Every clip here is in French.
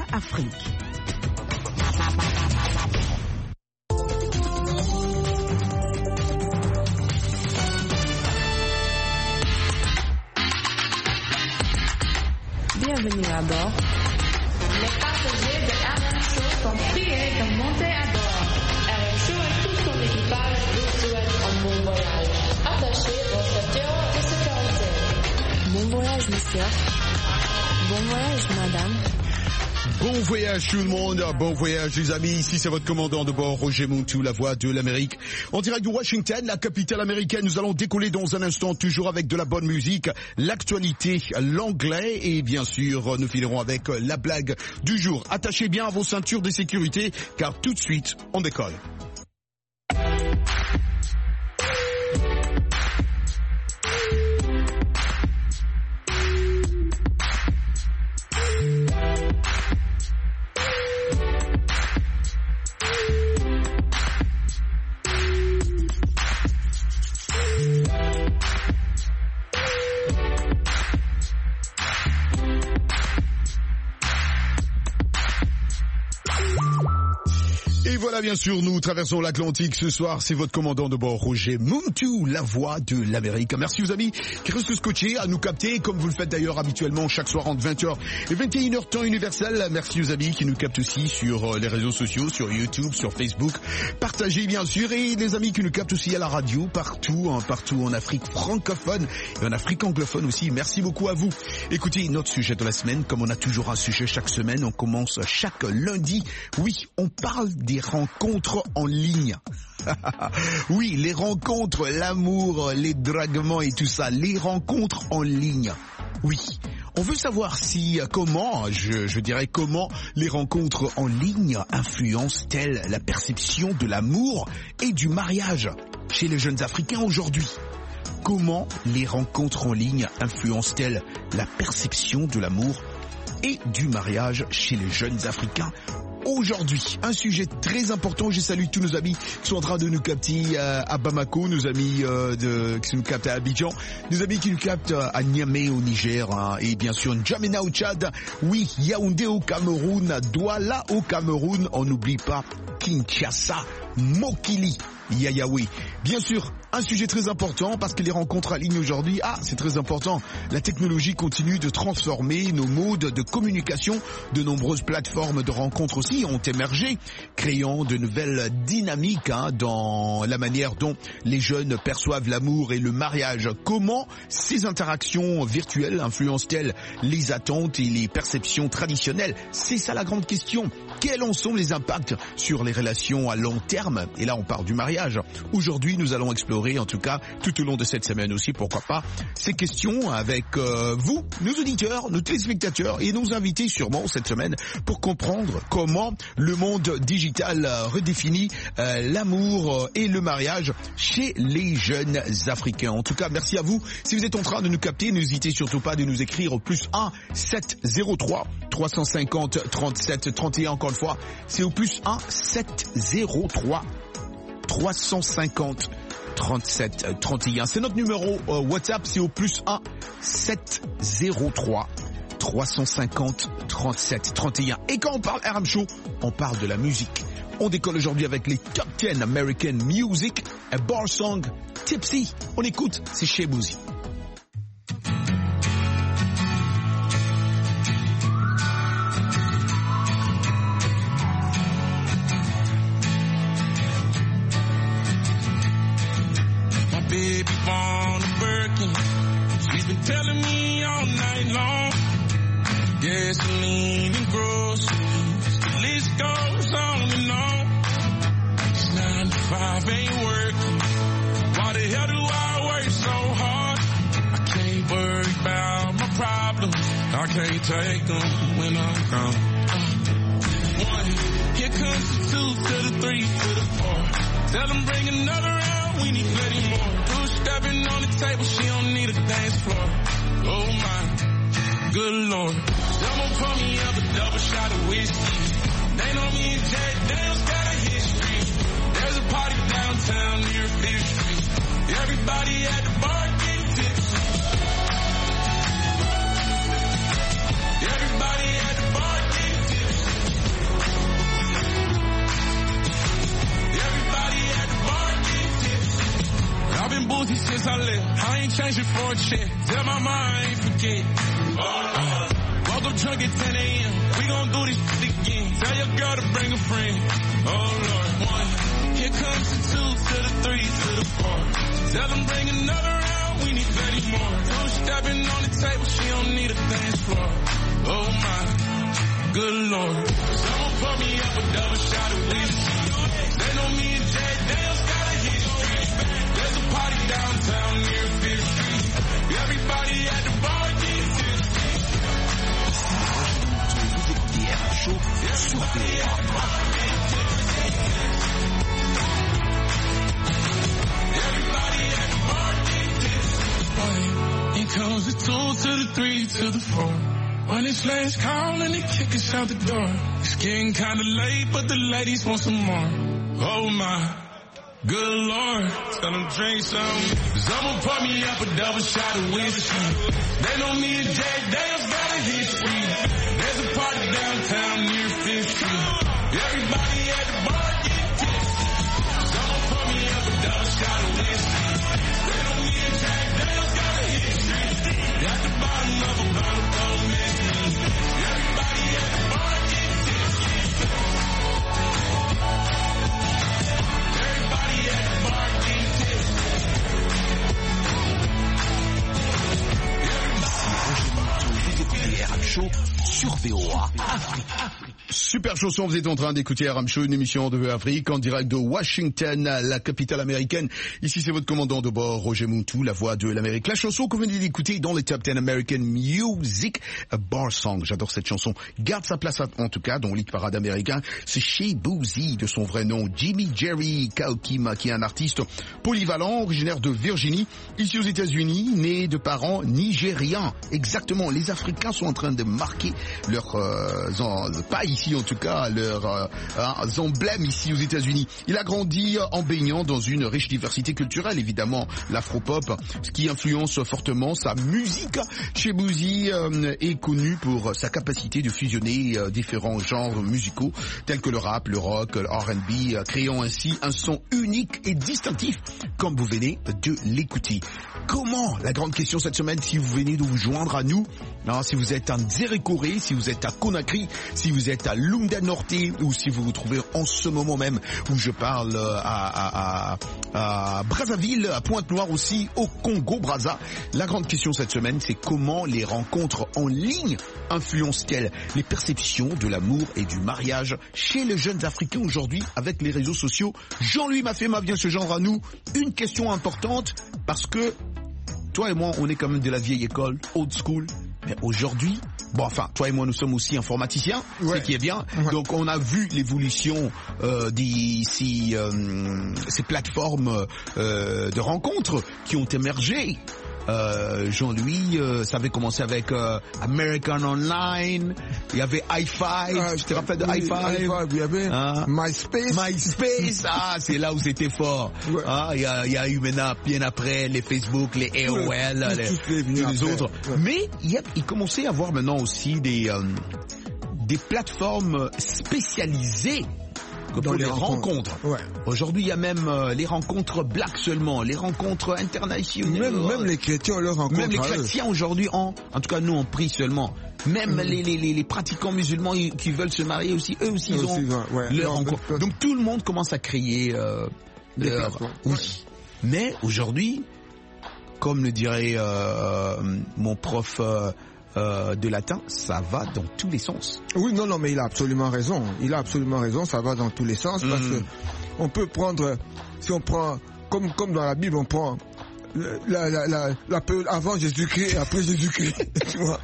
VOA Afrique. Bienvenue à bord. Les passagers de RM Show sont priés de monter à bord. RM Show et tout son équipage vous souhaitent un bon voyage. Attachez vos ceintures de sécurité. Bon voyage, monsieur. Bon voyage, madame. Bon voyage tout le monde, bon voyage les amis, ici c'est votre commandant de bord Roger Montou, la voix de l'Amérique. En direct de Washington, la capitale américaine, nous allons décoller dans un instant, toujours avec de la bonne musique, l'actualité, l'anglais et bien sûr nous finirons avec la blague du jour. Attachez bien à vos ceintures de sécurité car tout de suite on décolle. Et voilà, bien sûr, nous traversons l'Atlantique ce soir. C'est votre commandant de bord, Roger Montou, la voix de l'Amérique. Merci aux amis qui restent scotchés à nous capter, comme vous le faites d'ailleurs habituellement chaque soir entre 20h et 21h temps universel. Merci aux amis qui nous captent aussi sur les réseaux sociaux, sur YouTube, sur Facebook. Partagez bien sûr, et les amis qui nous captent aussi à la radio, partout en Afrique francophone et en Afrique anglophone aussi. Merci beaucoup à vous. Écoutez, notre sujet de la semaine, comme on a toujours un sujet chaque semaine, on commence chaque lundi. Oui, on parle des rencontres en ligne. Oui, les rencontres, l'amour, les draguements et tout ça, les rencontres en ligne. Oui, on veut savoir comment les rencontres en ligne influencent-elles la perception de l'amour et du mariage chez les jeunes Africains aujourd'hui. Comment les rencontres en ligne influencent-elles la perception de l'amour et du mariage chez les jeunes Africains aujourd'hui? Un sujet très important. Je salue tous nos amis qui sont en train de nous capter à Bamako, nos amis qui nous captent à Abidjan, nos amis qui nous captent à Niamey au Niger, et bien sûr N'Djamena au Tchad, oui, Yaoundé au Cameroun, Douala au Cameroun, on n'oublie pas Kinshasa, Mokili, Yayaoui. Bien sûr, un sujet très important parce que les rencontres en ligne aujourd'hui, c'est très important. La technologie continue de transformer nos modes de communication. De nombreuses plateformes de rencontres aussi ont émergé, créant de nouvelles dynamiques dans la manière dont les jeunes perçoivent l'amour et le mariage. Comment ces interactions virtuelles influencent-elles les attentes et les perceptions traditionnelles? C'est ça la grande question. Quels en sont les impacts sur les relations à long terme? Et là, on parle du mariage. Aujourd'hui, nous allons explorer, en tout cas, tout au long de cette semaine aussi, pourquoi pas, ces questions avec vous, nos auditeurs, nos téléspectateurs et nos invités sûrement cette semaine pour comprendre comment le monde digital redéfinit l'amour et le mariage chez les jeunes Africains. En tout cas, merci à vous. Si vous êtes en train de nous capter, n'hésitez surtout pas de nous écrire au +1 703 350 37 31. Encore une fois, c'est au +1 703 350 37 31. C'est notre numéro WhatsApp, c'est au +1 703 350 37 31. Et quand on parle RM Show, on parle de la musique. On décolle aujourd'hui avec les Top 10 American Music, a bar song, Tipsy. On écoute, c'est chez Boozy. Baby born a Birkin. She's been telling me all night long. Gasoline and groceries. The list goes on and on. It's 9 to 5 ain't working. Why the hell do I work so hard? I can't worry about my problems. I can't take them when I'm gone. 1, here comes the 2 to the 3 to the 4. Tell them bring another round, we need plenty more. Stepping on the table, she don't need a dance floor. Oh my, good Lord. Someone pour me up a double shot of whiskey. They know me and Jack Daniels got a history. There's a party downtown near Fifth Street. Everybody at the bar getting tipsy. Everybody at the bar getting tipsy. since I left. I ain't changed it for a check. Tell my mind I ain't forget. Woke up drunk at 10 a.m. We gon' do this shit again. Tell your girl to bring a friend. Oh Lord, 1. Here comes the 2 to the 3 to the 4. Tell them bring another round. We need 30 more. 2 stepping on the table. She don't need a dance floor. Oh my, good Lord. Someone pour me up a double shot of whiskey. They know me and Jack Daniels got a history. There's a party downtown near 5th Street. Everybody at the bar getting tipsy. Everybody at the bar getting tipsy. Here comes the 2 to the 3 to the 4. When it's last call and they kick us out the door. It's getting kinda late, but the ladies want some more. Oh my, good Lord. Tell them drink some. Someone pour me up a double shot of whiskey. They know me and Jack Daniels got a history. There's a party downtown near 5th Street. Everybody at the bar get tipsy. Someone pour me up a double shot of whiskey. They know me and Jack Daniels got a history. At the bottom of a bottle, don't miss me. Everybody at the bar get tipsy. Everybody at the bar get tipsy. RM Show sur VOA Afrique. Super chanson, vous êtes en train d'écouter RM Show, une émission de VOA Afrique en direct de Washington, la capitale américaine. Ici c'est votre commandant de bord, Roger Moutou, la voix de l'Amérique. La chanson que vous venez d'écouter dans les Top 10 American Music, a bar song. J'adore cette chanson. Garde sa place en tout cas dans le lead parade américain. C'est Shea Boozy de son vrai nom, Jimmy Jerry Kaokima, qui est un artiste polyvalent, originaire de Virginie, ici aux États-Unis, né de parents nigérians. Exactement, les Africains sont en train de marquer leur pas ici en tout cas leurs emblèmes ici aux États-Unis. Il a grandi en baignant dans une riche diversité culturelle, évidemment l'afropop, ce qui influence fortement sa musique. Shea Boozy est connu pour sa capacité de fusionner différents genres musicaux tels que le rap, le rock, le R&B, créant ainsi un son unique et distinctif, comme vous venez de l'écouter. Comment? La grande question cette semaine, si vous venez de vous joindre à nous, si vous êtes à Nzerekore, si vous êtes à Conakry, si vous êtes à Lunda Norte, ou si vous vous trouvez en ce moment même où je parle à Brazzaville, à Pointe-Noire aussi, au Congo-Brazza. La grande question cette semaine, c'est comment les rencontres en ligne influencent-elles les perceptions de l'amour et du mariage chez les jeunes Africains aujourd'hui avec les réseaux sociaux? Jean-Louis Mafema vient se joindre à nous. Une question importante, parce que toi et moi, on est quand même de la vieille école, old school. Mais aujourd'hui, toi et moi, nous sommes aussi informaticiens, ce qui est bien. Ouais. Donc, on a vu l'évolution d'ici ces plateformes de rencontres qui ont émergé. Jean-Louis, ça avait commencé avec American Online, il y avait i5, tu te rappelles de i5? Il y avait MySpace, c'est là où c'était fort. Ouais. Il y a eu maintenant, bien après, les Facebook, les AOL, les autres. Ouais. Mais il commençait à avoir maintenant aussi des plateformes spécialisées pour les rencontres. Ouais. Aujourd'hui, il y a même les rencontres black seulement, les rencontres internationales. Même les chrétiens, leurs rencontres. Même les chrétiens aujourd'hui, en tout cas nous, on prie seulement. Même les pratiquants musulmans qui veulent se marier aussi, eux aussi, ils ont leurs rencontres. Donc tout le monde commence à créer leur... Oui. Mais aujourd'hui, comme le dirait mon prof... de latin, ça va dans tous les sens. Oui, non, mais il a absolument raison. Ça va dans tous les sens parce que on peut prendre, si on prend, comme dans la Bible, on prend la période avant Jésus-Christ et après Jésus-Christ. Tu vois.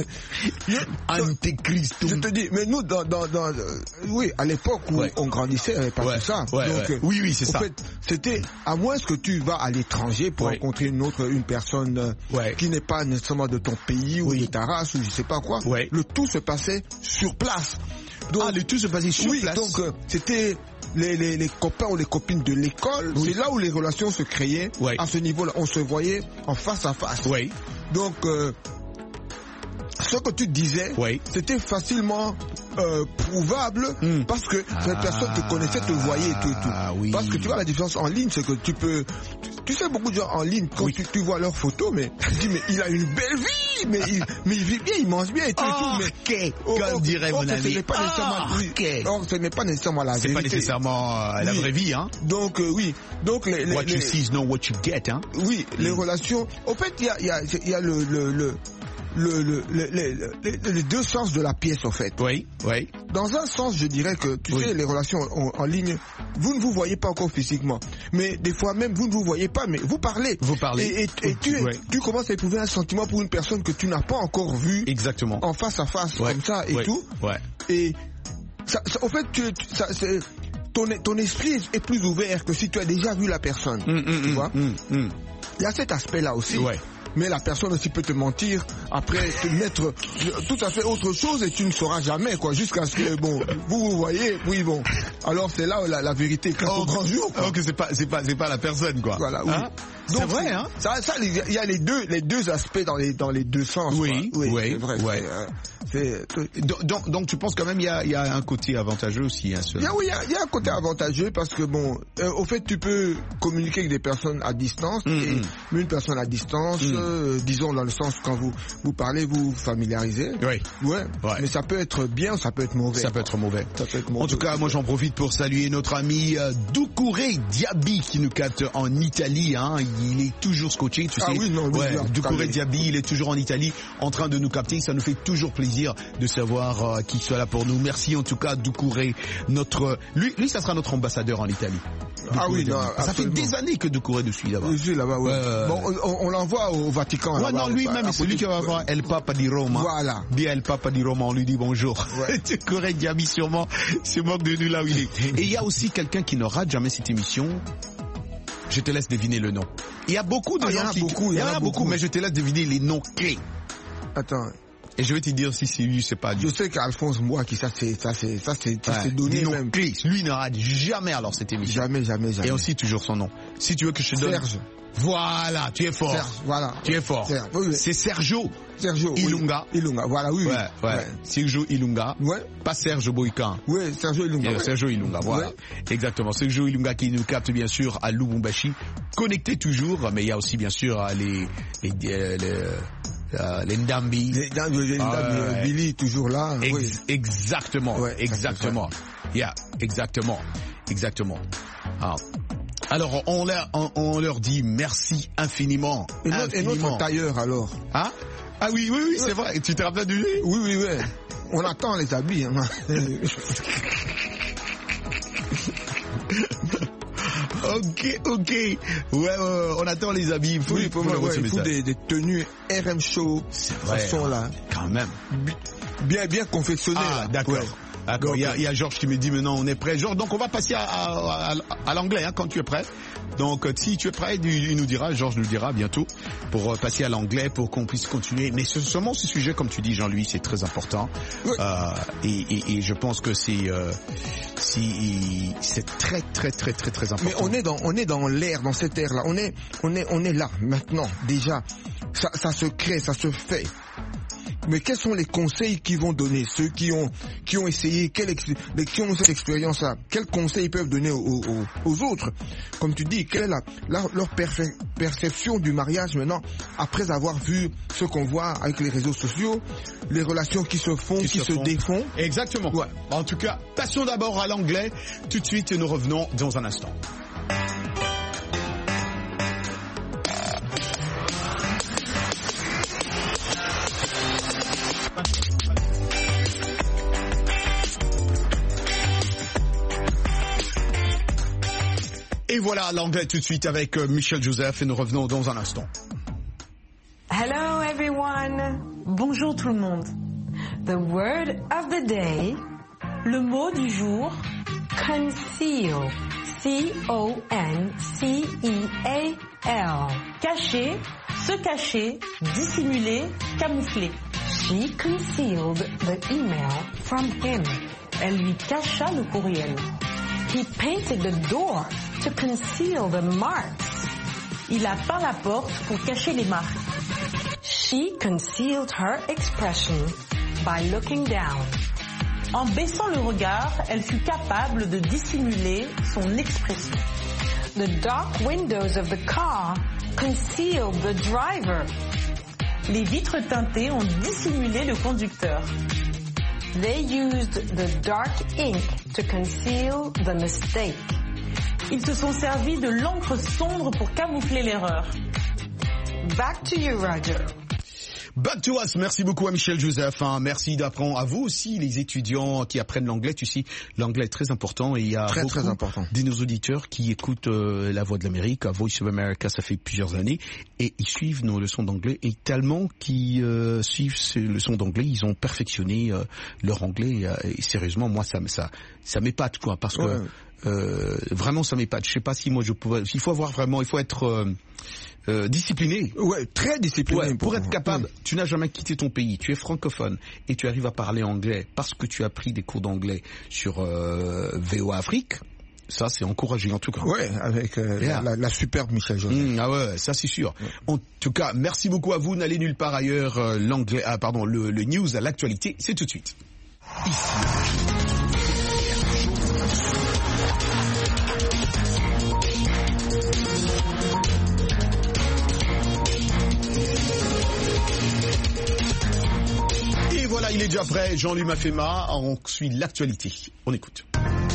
Antéchrist. Je te dis, mais nous, oui, à l'époque où on grandissait, il n'y avait pas tout ça. Donc, oui, c'est ça. En fait, c'était, à moins que tu vas à l'étranger pour rencontrer une personne qui n'est pas nécessairement de ton pays ou de ta race ou je sais pas quoi. Le tout se passait sur place. Donc, le tout se passait sur place. Donc, c'était les copains ou les copines de l'école. C'est là où les relations se créaient. À ce niveau-là, on se voyait en face à face. Donc, ce que tu disais, c'était facilement prouvable parce que cette personne te connaissait, te voyait et tout et tout. Oui. Parce que tu vois la différence en ligne, c'est que tu sais, beaucoup de gens en ligne, quand tu vois leurs photos, mais tu dis, mais il a une belle vie, mais il vit bien, il mange bien et tout et tout. Mais comme dirait mon ami. Ce n'est pas nécessairement, ce n'est pas nécessairement la vérité. C'est pas nécessairement la vraie vie, hein. Donc, oui. Donc, what you see is not what you get, hein. Oui, les relations. Au fait, il y a les deux sens de la pièce, en fait. Oui. Dans un sens, je dirais que, tu sais, les relations en ligne, vous ne vous voyez pas encore physiquement. Mais des fois même, vous ne vous voyez pas, mais vous parlez. Et tu commences à éprouver un sentiment pour une personne que tu n'as pas encore vue. Exactement. En face à face, comme ça, et tout. Ouais. Et, au fait, ton esprit est plus ouvert que si tu as déjà vu la personne. Tu vois? Il y a cet aspect-là aussi. Ouais. Mais la personne aussi peut te mentir, après te mettre tout à fait autre chose et tu ne sauras jamais, quoi, jusqu'à ce que, bon, vous voyez, oui, bon. Alors c'est là où la vérité éclate au grand jour, quoi. Donc c'est pas la personne, quoi. Voilà, oui. Hein? Donc, c'est vrai, hein. Ça, il y a les deux aspects dans les deux sens. Oui, quoi. oui, c'est vrai. Ouais. Donc tu penses quand même il y a un côté avantageux aussi, hein, il y a un côté avantageux parce que bon, au fait tu peux communiquer avec des personnes à distance et une personne à distance, disons dans le sens quand vous parlez, vous familiarisez. Oui. Ouais. Mais ça peut être bien, ça peut être mauvais. Ça peut être mauvais. En tout cas, moi j'en profite pour saluer notre ami Doucouré Diaby qui nous capte en Italie, hein. Il est toujours scotché, tu sais. Oui, non, Doucouré Diaby, il est toujours en Italie en train de nous capter, ça nous fait toujours plaisir de savoir qu'il soit là pour nous. Merci en tout cas Doucouré, lui ça sera notre ambassadeur en Italie. Oui, non, ça fait des années que Doucouré nous suit là-bas. Je suis là-bas, ouais. Bon, on l'envoie au Vatican. Ouais, non, lui-même, c'est lui qui va voir El Papa di Roma. Voilà. Dit El Papa di Roma, on lui dit bonjour. Ouais. Doucouré Diaby sûrement se moque de nous là où il est. Et il y a aussi quelqu'un qui ne rate jamais cette émission. Je te laisse deviner le nom. Il y a beaucoup de gens il y en a beaucoup, mais je te laisse deviner les noms clés. Attends. Et je vais te dire si c'est lui, c'est pas lui. Je sais qu'Alphonse Moua, ça c'est donné des noms même. clés. Lui ne rate jamais alors cette émission. Jamais. Et aussi toujours son nom. Si tu veux que je te donne. Serge. Voilà, tu es fort. Serge, voilà. Tu es fort. Serge, oui. C'est Sergio Ilunga. Oui. Ilunga, voilà, oui. Ouais. Sergio Ilunga. Ouais. Pas Serge Boykan. Oui, Sergio Ilunga. Ouais. Sergio Ilunga, voilà. Ouais. Exactement. Sergio Ilunga qui nous capte bien sûr à Lubumbashi. Connecté toujours, mais il y a aussi bien sûr les Ndambi. Les Ndambi, Billy toujours là. Exactement. Ouais, exactement. Exactement. Alors, on leur dit merci infiniment. Et notre tailleur, alors? Ah oui, c'est vrai. Tu te rappelles de lui? Oui. On attend les habits. Hein. Ok. Ouais, on attend les habits. Il faut des tenues RM Show. C'est vrai. Façon là. Quand même. Bien confectionnées. Ah, d'accord. Ouais. D'accord, il y a Georges qui me dit maintenant on est prêt. Georges, donc on va passer à l'anglais hein, quand tu es prêt. Donc si tu es prêt, il nous dira, Georges nous dira bientôt pour passer à l'anglais pour qu'on puisse continuer. Mais seulement ce sujet, comme tu dis Jean-Louis, c'est très important. Oui. Et je pense que c'est très important. Mais on est dans l'ère, dans cette ère-là. On est là maintenant déjà. Ça se crée, ça se fait. Mais quels sont les conseils qu'ils vont donner, ceux qui ont essayé, qui ont cette expérience-là, quels conseils ils peuvent donner aux autres? Comme tu dis, quelle est leur perception du mariage maintenant, après avoir vu ce qu'on voit avec les réseaux sociaux, les relations qui se font, qui se défont? Exactement. Ouais. En tout cas, passons d'abord à l'anglais. Tout de suite, nous revenons dans un instant. Et voilà l'anglais tout de suite avec Michel Joseph et nous revenons dans un instant. Hello everyone. Bonjour tout le monde. The word of the day. Le mot du jour. Conceal. C-O-N-C-E-A-L. Cacher, se cacher, dissimuler, camoufler. She concealed the email from him. Elle lui cacha le courriel. He painted the door to conceal the marks. Il a peint la porte pour cacher les marques. She concealed her expression by looking down. En baissant le regard, elle fut capable de dissimuler son expression. The dark windows of the car concealed the driver. Les vitres teintées ont dissimulé le conducteur. They used the dark ink to conceal the mistake. Ils se sont servis de l'encre sombre pour camoufler l'erreur. Back to you, Roger. Back to us. Merci beaucoup à Michel Joseph. Merci d'apprendre à vous aussi, les étudiants qui apprennent l'anglais. Tu sais, l'anglais est très important et il y a beaucoup de nos auditeurs qui écoutent La Voix de l'Amérique, Voice of America, ça fait plusieurs années et ils suivent nos leçons d'anglais et tellement qu'ils suivent ces leçons d'anglais, ils ont perfectionné leur anglais et sérieusement, moi ça m'épate quoi parce que vraiment ça m'épate. Je sais pas si moi je pouvais. Il faut être discipliné. Ouais, très discipliné. Ouais, pour être capable, tu n'as jamais quitté ton pays, tu es francophone et tu arrives à parler anglais parce que tu as pris des cours d'anglais sur VOA Afrique. Ça, c'est encouragé en tout cas. Ouais, avec la superbe Michel Joseph. Ah ouais, ça c'est sûr. Ouais. En tout cas, merci beaucoup à vous. N'allez nulle part ailleurs. Le news à l'actualité, c'est tout de suite. Ici. Voilà, il est déjà prêt, Jean-Louis Mafema, on suit l'actualité. On écoute.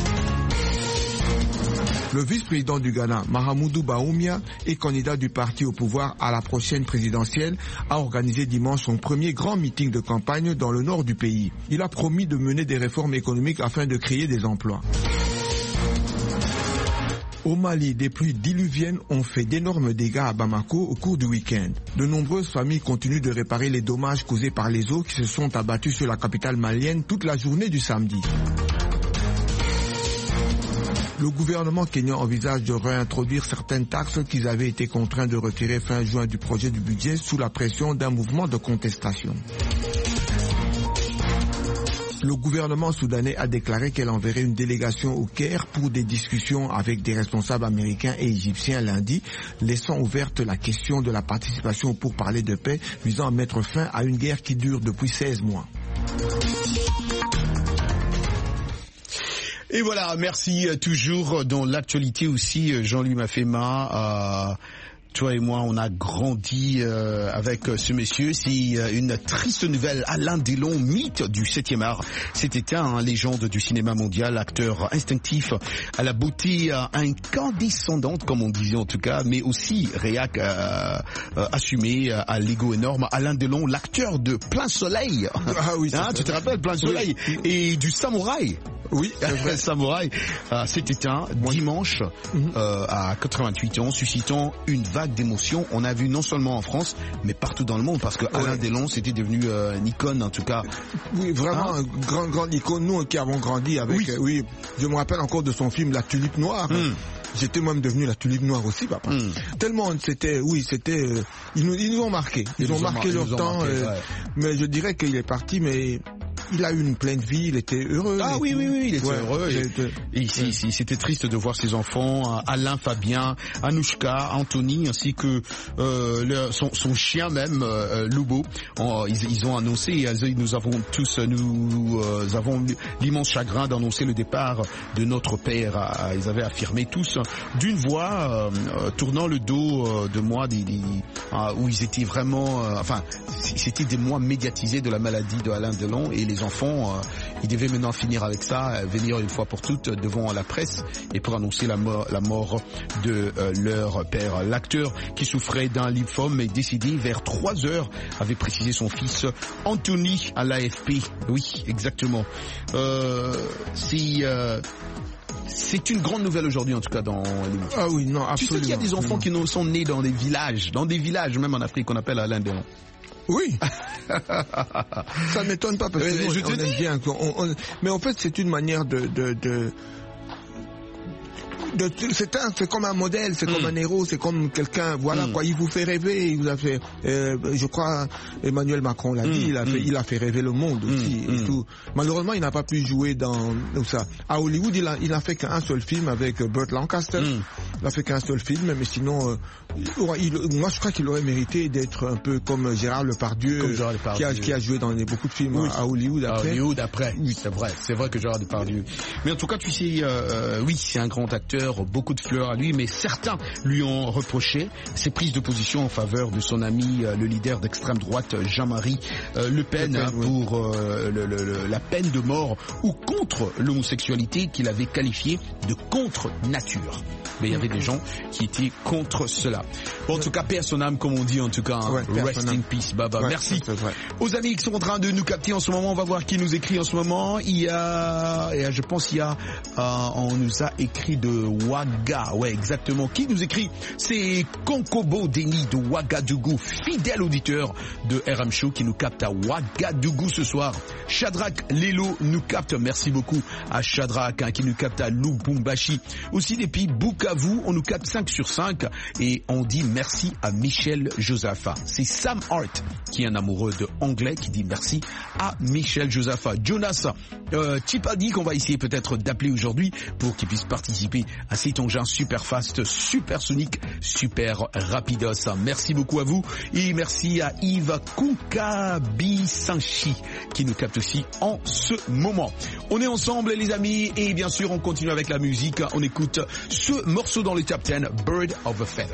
Le vice-président du Ghana, Mahamudu Bawumia, et candidat du parti au pouvoir à la prochaine présidentielle, a organisé dimanche son premier grand meeting de campagne dans le nord du pays. Il a promis de mener des réformes économiques afin de créer des emplois. Au Mali, des pluies diluviennes ont fait d'énormes dégâts à Bamako au cours du week-end. De nombreuses familles continuent de réparer les dommages causés par les eaux qui se sont abattues sur la capitale malienne toute la journée du samedi. Le gouvernement kényan envisage de réintroduire certaines taxes qu'ils avaient été contraints de retirer fin juin du projet du budget sous la pression d'un mouvement de contestation. Le gouvernement soudanais a déclaré qu'elle enverrait une délégation au Caire pour des discussions avec des responsables américains et égyptiens lundi, laissant ouverte la question de la participation pour parler de paix visant à mettre fin à une guerre qui dure depuis 16 mois. Et voilà, merci toujours dans l'actualité aussi, Jean-Louis Mafema. Toi et moi, on a grandi avec ce monsieur. C'est une triste nouvelle. Alain Delon, mythe du 7e art, s'est éteint, légende du cinéma mondial, acteur instinctif à la beauté incandescendante, comme on disait en tout cas, mais aussi réac assumé à l'ego énorme. Alain Delon, l'acteur de Plein Soleil. Ah oui, tu te rappelles Plein Soleil, oui. Et du Samouraï. Oui, c'est vrai. Samouraï s'est éteint dimanche à 88 ans, suscitant une vague d'émotions. On a vu non seulement en France, mais partout dans le monde, parce que Alain Delon, c'était devenu une icône, en tout cas. Oui, vraiment, grande icône. Nous qui avons grandi avec, oui, je me rappelle encore de son film La Tulipe Noire. J'étais moi-même devenu la tulipe noire aussi, papa. Tellement c'était, ils nous ont marqué. Ils ont marqué leur temps. Mais je dirais qu'il est parti, mais il a eu une pleine vie, il était heureux. Ah oui, il était heureux. Et c'était triste de voir ses enfants, Alain, Fabien, Anouchka, Anthony, ainsi que son chien même, Loubo. Ils ont annoncé, nous avons l'immense chagrin d'annoncer le départ de notre père. Ils avaient affirmé tous d'une voix, tournant le dos de mois où ils étaient vraiment, c'était des mois médiatisés de la maladie de Alain Delon, et les enfants, ils devaient maintenant finir avec ça, venir une fois pour toutes devant la presse et pour annoncer la mort de leur père. L'acteur qui souffrait d'un lymphome est décédé vers 3 heures, avait précisé son fils Anthony à l'AFP. Oui, exactement. C'est une grande nouvelle aujourd'hui, en tout cas, dans l'émission. Ah oui, non, absolument. Tu sais qu'il y a des enfants qui sont nés dans des villages, même en Afrique, qu'on appelle Alain Delon. Oui. Ça ne m'étonne pas parce que on aime bien. Mais en fait, c'est une manière de c'est comme un modèle, c'est comme un héros, c'est comme quelqu'un, voilà quoi, il vous fait rêver, il vous a fait, je crois, Emmanuel Macron l'a dit, il a fait rêver le monde aussi et tout. Malheureusement, il n'a pas pu jouer dans ça. À Hollywood, il a fait qu'un seul film avec Burt Lancaster. Il a fait qu'un seul film, mais sinon, moi je crois qu'il aurait mérité d'être un peu comme Gérard Depardieu, qui a joué dans beaucoup de films à Hollywood après. Oui, c'est vrai que Gérard Depardieu. Mais en tout cas, tu sais, oui, c'est un grand acteur, beaucoup de fleurs à lui, mais certains lui ont reproché ses prises de position en faveur de son ami, le leader d'extrême droite, Jean-Marie Le Pen, pour la peine de mort ou contre l'homosexualité qu'il avait qualifiée de contre-nature. Mais il y avait des gens qui étaient contre cela. Bon, en tout cas, paix à son âme, comme on dit, en tout cas. Rest in peace, Baba. Merci. Aux amis qui sont en train de nous capter en ce moment, on va voir qui nous écrit en ce moment. Je pense on nous a écrit de Ouaga. Ouais, exactement. Qui nous écrit? C'est Konkobo Denis de Ouagadougou, fidèle auditeur de RM Show qui nous capte à Ouagadougou ce soir. Shadrach Lelo nous capte. Merci beaucoup à Shadrach qui nous capte à Lubumbashi. Aussi depuis Bukavu, on nous capte 5 sur 5 et on dit merci à Michel Josapha. C'est Sam Hart qui est un amoureux de anglais qui dit merci à Michel Josapha. Jonas Tipadi qu'on va essayer peut-être d'appeler aujourd'hui pour qu'il puisse participer à cet engin super fast, super sonique, super rapidos. Merci beaucoup à vous et merci à Yves Kukabisanchi qui nous capte aussi en ce moment. On est ensemble les amis et bien sûr on continue avec la musique. On écoute ce morceau dans le top 10, Bird of a Feather.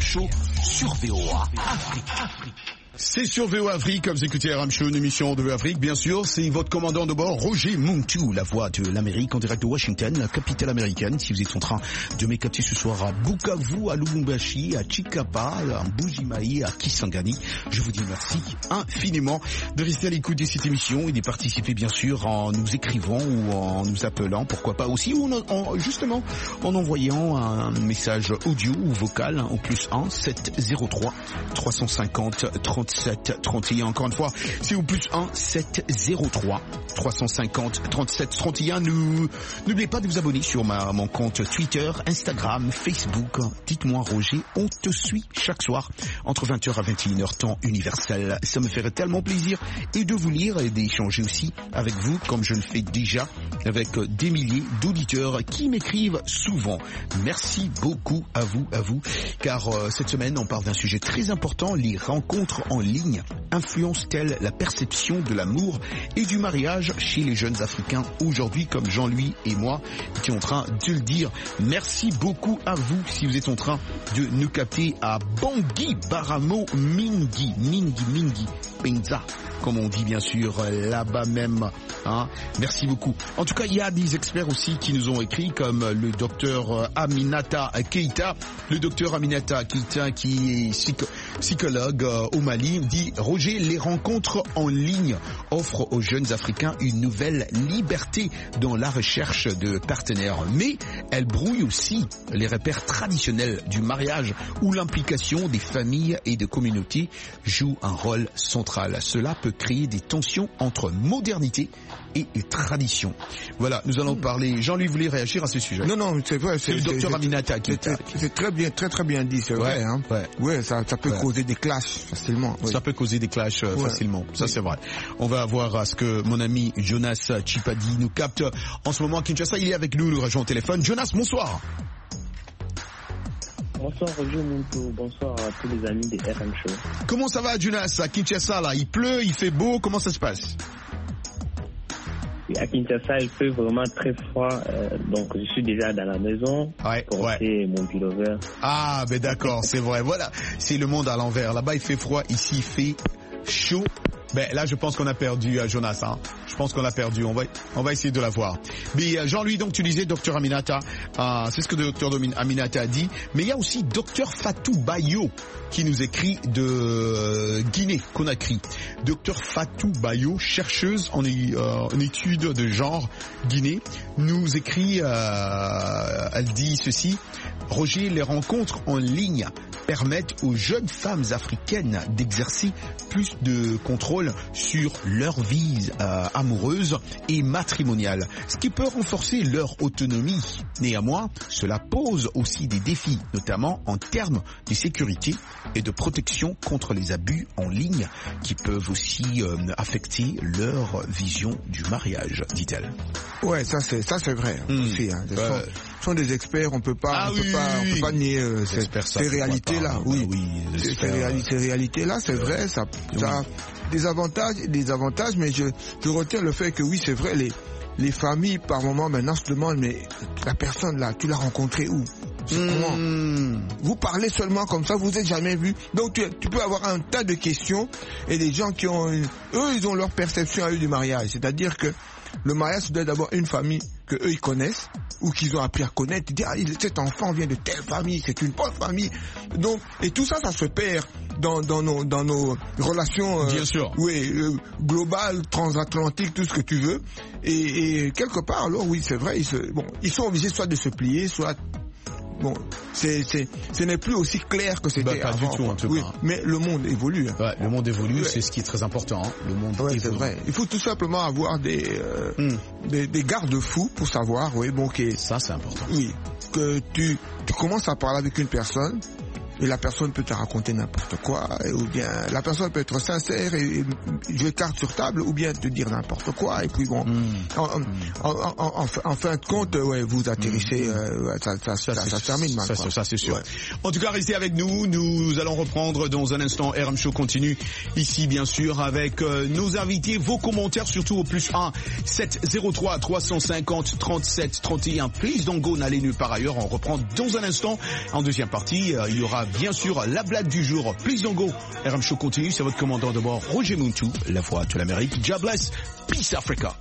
Show sur VOA Afrique. C'est sur VOA Afrique, comme vous écoutez RM Show, une émission de VOA Afrique, bien sûr. C'est votre commandant de bord, Roger Muntu, la voix de l'Amérique, en direct de Washington, la capitale américaine. Si vous êtes en train de m'écouter ce soir à Bukavu, à Lubumbashi, à Chikapa, à Mbujimayi, à Kisangani, je vous dis merci infiniment de rester à l'écoute de cette émission et de participer, bien sûr, en nous écrivant ou en nous appelant, pourquoi pas aussi, ou justement en envoyant un message audio ou vocal au +1 703 350 37 31. Encore une fois, c'est au +1 703 350 37 31. N'oubliez pas de vous abonner sur mon compte Twitter, Instagram, Facebook. Dites-moi, Roger, on te suit chaque soir entre 20h à 21h, temps universel. Ça me ferait tellement plaisir et de vous lire et d'échanger aussi avec vous, comme je le fais déjà avec des milliers d'auditeurs qui m'écrivent souvent. Merci beaucoup à vous, car cette semaine, on parle d'un sujet très important, les rencontres en ligne influencent-elles la perception de l'amour et du mariage chez les jeunes Africains aujourd'hui, comme Jean-Louis et moi qui est en train de le dire. Merci beaucoup à vous si vous êtes en train de nous capter à Bangui, Baramo, Mingi, Penza, comme on dit bien sûr là-bas même. Merci beaucoup. En tout cas, il y a des experts aussi qui nous ont écrit, comme le docteur Aminata Keita. Le docteur Aminata Keita, qui est psychologue au Mali, dit: Roger, les rencontres en ligne offrent aux jeunes Africains une nouvelle liberté dans la recherche de partenaires, mais elles brouillent aussi les repères traditionnels du mariage où l'implication des familles et des communautés joue un rôle central. Cela peut créer des tensions entre modernité et tradition. Voilà, nous allons parler. Jean-Louis voulait réagir à ce sujet. Non, c'est vrai. C'est le docteur Aminata qui c'est très bien dit, c'est vrai. Hein. Ouais, ça peut causer des clashs facilement. Oui. Ça peut causer des clashs facilement. Ça, c'est vrai. On va voir à ce que mon ami Jonas Chipadi nous capte en ce moment à Kinshasa. Il est avec nous région au téléphone. Jonas, bonsoir. Bonsoir Roger Muntu, bonsoir à tous les amis des RM Show. Comment ça va Jonas à Kinshasa là? Il pleut, il fait beau, comment ça se passe? À Kinshasa, il fait vraiment très froid, donc je suis déjà dans la maison pour faire mon pullover. Ah, ben d'accord, c'est vrai. Voilà, c'est le monde à l'envers. Là-bas, il fait froid, ici, il fait chaud. Ben là, je pense qu'on a perdu Jonas. Je pense qu'on a perdu. On va essayer de la voir. Mais Jean-Louis, donc tu disais docteur Aminata. C'est ce que le docteur Aminata a dit. Mais il y a aussi docteur Fatou Bayo qui nous écrit de Guinée-Conakry. Docteur Fatou Bayo, chercheuse en études de genre Guinée, nous écrit. Elle dit ceci: Roger, les rencontres en ligne permettent aux jeunes femmes africaines d'exercer plus de contrôle sur leur vie amoureuse et matrimoniale, ce qui peut renforcer leur autonomie. Néanmoins, cela pose aussi des défis, notamment en termes de sécurité et de protection contre les abus en ligne qui peuvent aussi affecter leur vision du mariage, dit-elle. Ouais, ça c'est vrai aussi. Ce sont des experts, on peut pas nier ces réalités-là. Ces réalités-là, c'est vrai, ça a des avantages, mais je retiens le fait que oui, c'est vrai, les familles par moment maintenant se demandent, mais la personne là, tu l'as rencontrée où? Comment? Vous parlez seulement comme ça, vous n'êtes jamais vu. Donc tu peux avoir un tas de questions, et les gens qui ont ils ont leur perception à eux du mariage. C'est-à-dire que le mariage doit d'abord une famille que eux ils connaissent ou qu'ils ont appris à connaître. Ils disent, cet enfant vient de telle famille, c'est une bonne famille. Donc, et tout ça, ça se perd dans nos relations globales, transatlantiques, tout ce que tu veux. Et quelque part, alors oui, c'est vrai, ils sont obligés soit de se plier, soit bon, ce n'est plus aussi clair que c'était pas avant. Du tout, en tout cas. Mais le monde évolue. Ouais, le monde évolue, c'est ce qui est très important. Le monde évolue. C'est vrai. Il faut tout simplement avoir des garde-fous pour savoir, ça c'est important. Oui, que tu commences à parler avec une personne. Et la personne peut te raconter n'importe quoi, ou bien la personne peut être sincère et jouer carte sur table, ou bien te dire n'importe quoi, et puis bon, en fin de compte, vous atterrissez, ça termine maintenant. Ça c'est sûr. Ouais. En tout cas, restez avec nous, nous allons reprendre dans un instant. RM Show continue ici, bien sûr, avec nos invités, vos commentaires, surtout au +1 703 350 37 31. Please don't go, n'allez nulle part ailleurs. On reprend dans un instant. En deuxième partie, il y aura bien sûr, la blague du jour. Please don't go. RM Show continue, c'est votre commandant de bord, Roger Muntu, la voix de l'Amérique. God bless. Peace Africa.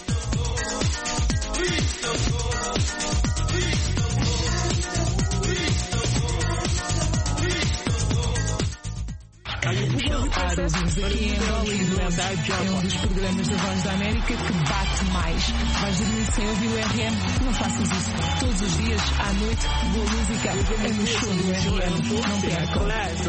Ouvintes aqui em Angola e é um dos programas da Voz da América que bate mais. Vais dormir sem ouvir o RM? Não faças isso. Todos os dias, à noite, boa música é no show do RM. Não percam.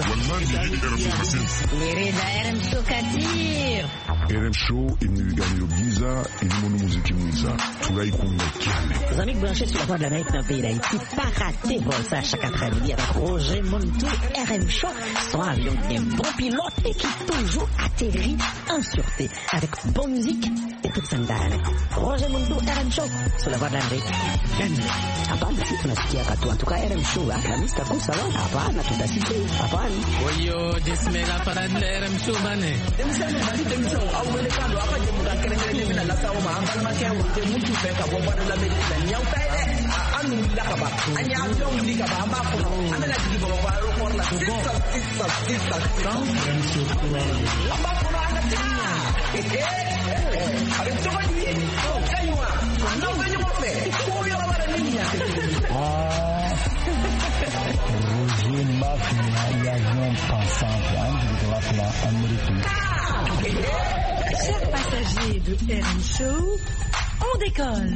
RM Show Kadir. RM Show imnigani Giza ilimono muziki mwiza turai kumekele. Les amis branchés sur la Voix de l'Amérique dans le pays d'Haïti, pas rater ça chaque après-midi avec Roger Muntu. RM Show, son avion qui est un bon pilote et qui toujours atterrit en sûreté avec bonne musique et toute sandale. Roger Muntu, RM Show sur la Voix de l'Amérique. Hapana, sisi tunasikia katu. En tout cas, RM Show, Mr. Kusawa, hapana, tutasikia, hapana. Oyo, desmela para RM Show bane. Chers passagers de RM Show, on décolle.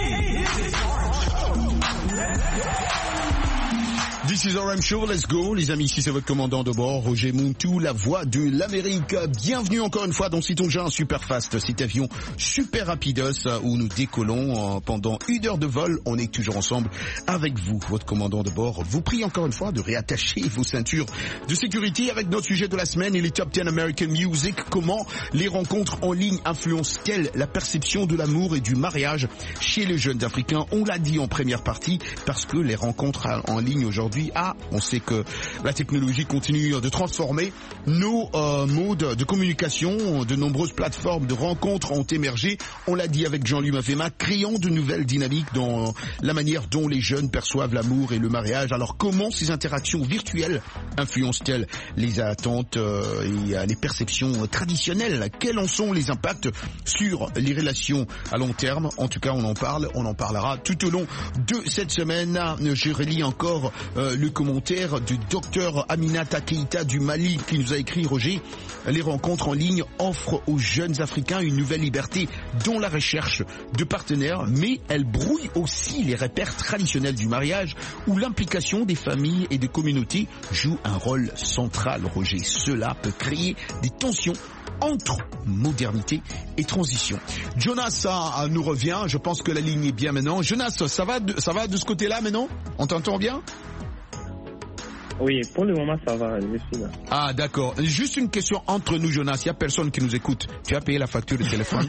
This is RM Show, let's go. Les amis, ici c'est votre commandant de bord, Roger Muntu, la voix de l'Amérique. Bienvenue encore une fois dans Citonja Super Fast, cet avion super rapidos où nous décollons pendant 1 heure de vol. On est toujours ensemble avec vous, votre commandant de bord. Vous prie encore une fois de réattacher vos ceintures de sécurité avec notre sujet de la semaine et les Top 10 American Music. Comment les rencontres en ligne influencent-elles la perception de l'amour et du mariage chez les jeunes Africains? On l'a dit en première partie parce que les rencontres en ligne aujourd'hui, on sait que la technologie continue de transformer nos modes de communication. De nombreuses plateformes de rencontres ont émergé. On l'a dit avec Jean-Louis Mafema, créant de nouvelles dynamiques dans la manière dont les jeunes perçoivent l'amour et le mariage. Alors comment ces interactions virtuelles influencent-elles les attentes et les perceptions traditionnelles? Quels en sont les impacts sur les relations à long terme? En tout cas, on en parlera tout au long de cette semaine. Je relis encore le commentaire du docteur Aminata Keïta du Mali qui nous a écrit: Roger, les rencontres en ligne offrent aux jeunes Africains une nouvelle liberté dans la recherche de partenaires, mais elles brouillent aussi les repères traditionnels du mariage où l'implication des familles et des communautés joue un rôle central. Roger, cela peut créer des tensions entre modernité et transition. Jonas nous revient, je pense que la ligne est bien maintenant. Jonas, ça va de ce côté-là maintenant? On t'entend bien? Oui, pour le moment, ça va, je suis là. Ah, d'accord. Juste une question entre nous, Jonas. Il n'y a personne qui nous écoute. Tu as payé la facture de téléphone?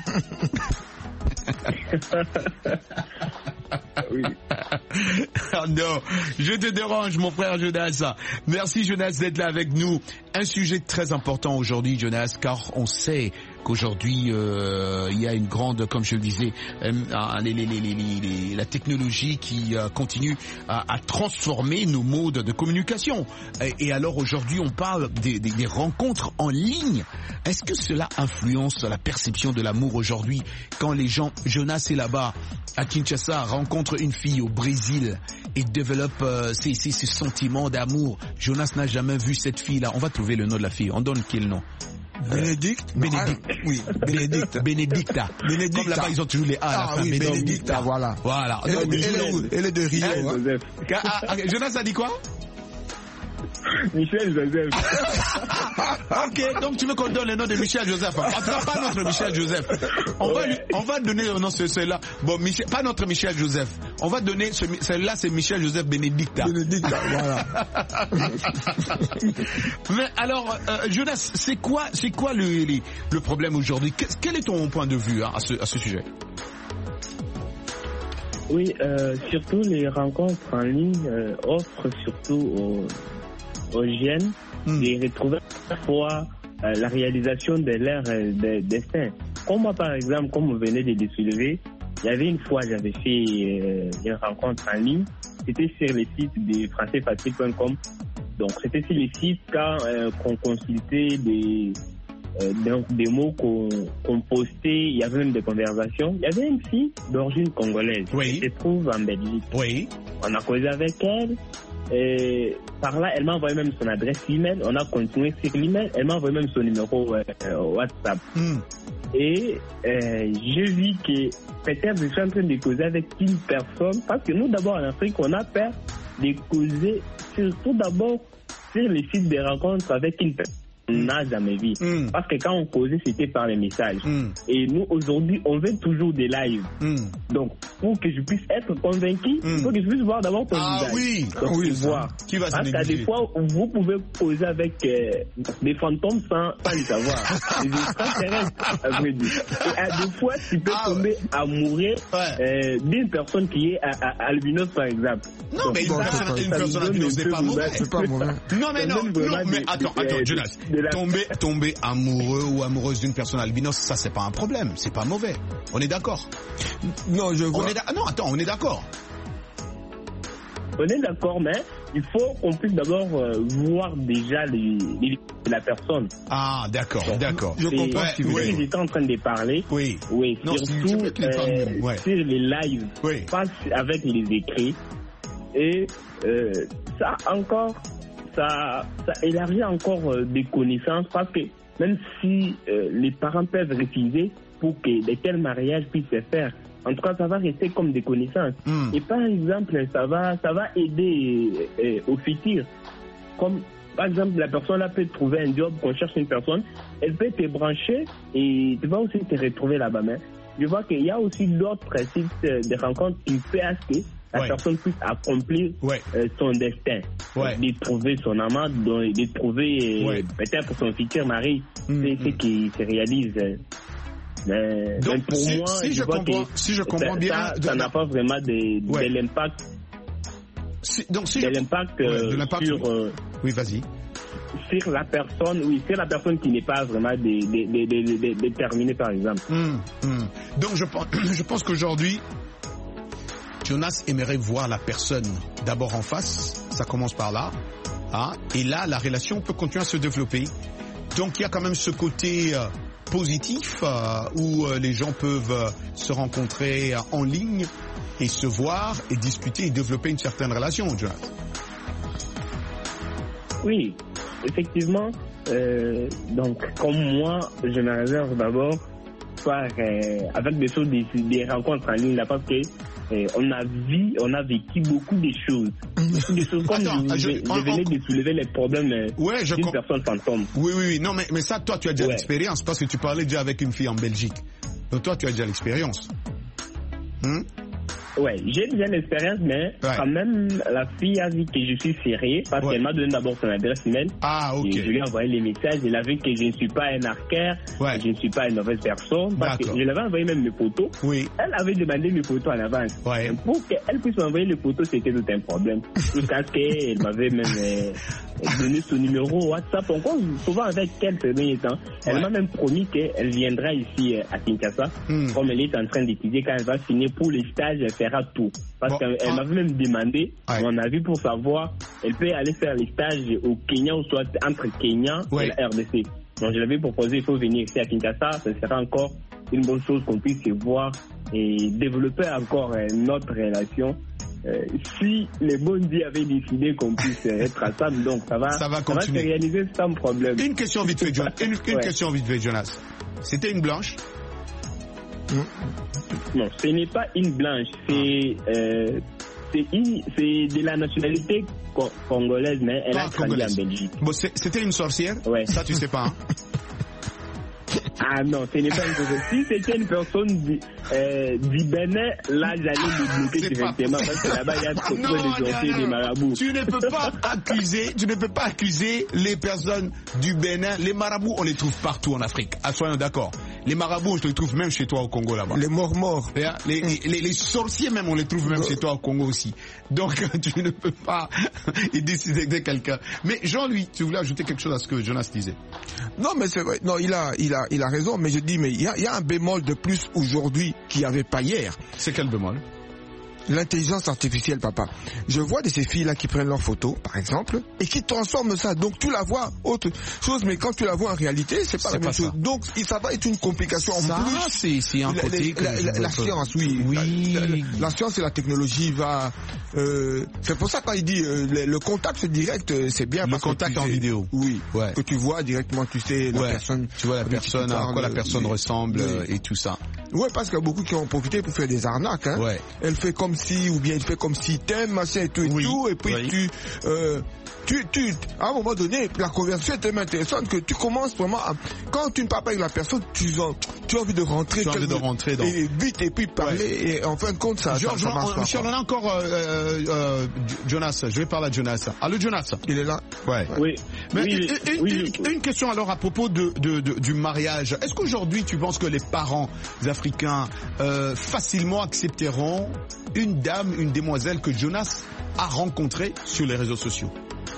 Oui. Oh non, je te dérange, mon frère Jonas. Merci, Jonas, d'être là avec nous. Un sujet très important aujourd'hui, Jonas, car on sait qu'aujourd'hui, il y a une grande, comme je le disais, la technologie qui continue à transformer nos modes de communication. Et alors aujourd'hui, on parle des rencontres en ligne. Est-ce que cela influence la perception de l'amour aujourd'hui quand les gens, Jonas est là-bas à Kinshasa, rencontre une fille au Brésil et développe ces sentiments d'amour. Jonas n'a jamais vu cette fille-là. On va trouver le nom de la fille. On donne quel nom? Bénédicte. Oui, Bénédicte. Bénédicta. Comme là-bas, ils ont toujours les A à la fin. Oui, Bénédicta, voilà. Elle est de Rio. Hein? Jonas a dit quoi? Michel Joseph. Ok, donc tu veux qu'on donne le nom de Michel Joseph? On ne prend pas notre Michel Joseph. On va donner le nom de celui-là. Bon, pas notre Michel Joseph. On va donner celui-là, c'est Michel Joseph Bénédicta. Bénédicta, voilà. Mais alors, Jonas, c'est quoi le problème aujourd'hui? Quel est ton point de vue à ce sujet? Oui, surtout les rencontres en ligne offrent surtout aux jeunes de retrouver à la fois la réalisation de leur destin. Comme moi, par exemple, comme vous venez de le soulever, il y avait une fois, j'avais fait une rencontre en ligne. C'était sur le site de françaisfacile.com. Donc c'était sur les sites quand qu'on consultait des mots qu'on postait, il y avait même des conversations. Il y avait une fille d'origine congolaise qui se trouve en Belgique. Oui. On a causé avec elle. Et par là, elle m'a envoyé même son adresse email. On a continué sur l'email. Elle m'a envoyé même son numéro WhatsApp. Et je vis que peut-être je suis en train de causer avec une personne. Parce que nous, d'abord, en Afrique, on a peur de causer, surtout d'abord sur les sites de rencontres avec une personne. N'a jamais vu. Parce que quand on causait, c'était par les messages. Et nous, aujourd'hui, on veut toujours des lives. Donc, pour que je puisse être convaincu, il faut que je puisse voir d'abord ton visage. Oui, donc, oui, voir. Qui va parce qu'à des fois, vous pouvez causer avec des fantômes sans le savoir. Des extraterrestres, à vrai dire. Et à des fois, tu peux tomber amoureux d'une personne qui est albinos, par exemple. Non, donc, mais une personne albinos n'est pas mauvais. C'est pas mauvais. Non, mais attends, Jonas. Tomber amoureux ou amoureuse d'une personne albinos, ça c'est pas un problème, c'est pas mauvais. On est d'accord? Non, je vois. On est d'accord. On est d'accord, mais il faut qu'on puisse d'abord voir déjà la personne. Ah, d'accord. Je comprends ce qu'il veut dire. J'étais en train de parler. Oui. Non, surtout sur les lives, pas avec les écrits. Et ça encore. Ça élargit encore des connaissances parce que même si les parents peuvent refuser pour que de tels mariages puissent se faire, en tout cas ça va rester comme des connaissances. Et par exemple, ça va aider au futur. Comme par exemple, la personne là peut trouver un job, qu'on cherche une personne, elle peut te brancher et tu vas aussi te retrouver là-bas. Mais je vois qu'il y a aussi d'autres sites de rencontres qui peuvent acheter. La personne puisse accomplir son destin, de trouver son amant, de trouver peut-être son futur mari, c'est ce qui se réalise. Mais pour moi, si je comprends bien, ça n'a pas vraiment de l'impact. De l'impact sur. Oui, vas-y. Sur la personne qui n'est pas vraiment déterminée, par exemple. Donc je pense qu'aujourd'hui, Jonas aimerait voir la personne d'abord en face, ça commence par là, et là la relation peut continuer à se développer. Donc il y a quand même ce côté positif où les gens peuvent se rencontrer en ligne et se voir et discuter et développer une certaine relation, Jonas. Oui, effectivement. Donc comme moi, je me réserve d'abord avec des choses, des rencontres en ligne là, parce que on a vécu beaucoup de choses. Des choses comme je venais de soulever les problèmes d'une personne fantôme. Oui. Non, mais ça, toi, tu as déjà l'expérience parce que tu parlais déjà avec une fille en Belgique. Donc toi, tu as déjà l'expérience. Ouais, j'ai déjà l'expérience, mais quand même, la fille a vu que je suis sérieux parce qu'elle m'a donné d'abord son adresse email. Ok. Et je lui ai envoyé les messages. Elle a vu que je ne suis pas un arqueur, je ne suis pas une mauvaise personne. Parce que je l'avais envoyé même mes photos. Elle avait demandé mes photos en avance. Pour qu'elle puisse m'envoyer les photos, c'était tout un problème. Jusqu'à ce qu'elle m'avait même donné son numéro WhatsApp. On compte souvent avec elle ces derniers temps. Elle m'a même promis qu'elle viendra ici à Kinshasa. Comme elle est en train d'étudier, quand elle va finir pour les stages, elle fera tout. Parce qu'elle m'avait même demandé mon avis pour savoir, elle peut aller faire les stages au Kenya ou soit entre Kenya et la RDC. Donc je l'avais proposé, il faut venir ici à Kinshasa, ce sera encore une bonne chose qu'on puisse se voir et développer encore notre relation. Si les bons dieux avaient décidé qu'on puisse être ensemble, donc ça va se réaliser sans problème. Une question vite fait, Jonas. Une question vite fait, Jonas. C'était une blanche? Non, ce n'est pas une blanche. C'est de la nationalité congolaise, mais elle a grandi en Belgique. Bon, c'était une sorcière? Ça, tu sais pas. Hein? Ah non, ce n'est pas une sorcière. Si c'était une personne du Bénin, là, j'allais le bloquer directement parce que là-bas, il y a trop de sorciers et des marabouts. Tu ne peux pas accuser les personnes du Bénin. Les marabouts, on les trouve partout en Afrique. Soyons d'accord. Les marabouts, on les trouve même chez toi au Congo là-bas. Les morts. Les sorciers même, on les trouve même chez toi au Congo aussi. Donc, tu ne peux pas décider de quelqu'un. Mais Jean-Louis, tu voulais ajouter quelque chose à ce que Jonas disait? Non, mais c'est vrai. Non, il a raison. Mais je dis, mais il y a un bémol de plus aujourd'hui qu'il n'y avait pas hier. C'est quel bémol? l'intelligence artificielle, papa. Je vois de ces filles-là qui prennent leurs photos, par exemple, et qui transforment ça. Donc tu la vois autre chose, mais quand tu la vois en réalité, c'est pas la même chose. Donc ça va être une complication en plus. C'est un côté la science, oui. La science et la technologie va. C'est pour ça quand il dit le contact direct, c'est bien. Le contact en vidéo. Oui. Ouais. Que tu vois directement, tu sais la personne. Tu vois la personne, à quoi la personne ressemble et tout ça. Ouais, parce qu'il y a beaucoup qui ont profité pour faire des arnaques. Hein. Ouais. Elle fait comme si, ou bien elle fait comme si t'aimes, machin et tout et tout, et puis tu, à un moment donné, la conversation est tellement intéressante que tu commences vraiment à, quand tu ne parles pas avec la personne, tu as envie de rentrer. Tu as envie de rentrer dans. Et vite, et puis parler, et en fin de compte, ça marche pas. Michel, on a encore, Jonas. Je vais parler à Jonas. Allô, Jonas? Il est là? Ouais. Oui. Mais une question alors à propos du mariage. Est-ce qu'aujourd'hui, tu penses que les parents africains, facilement accepteront une dame, une demoiselle que Jonas a rencontrée sur les réseaux sociaux?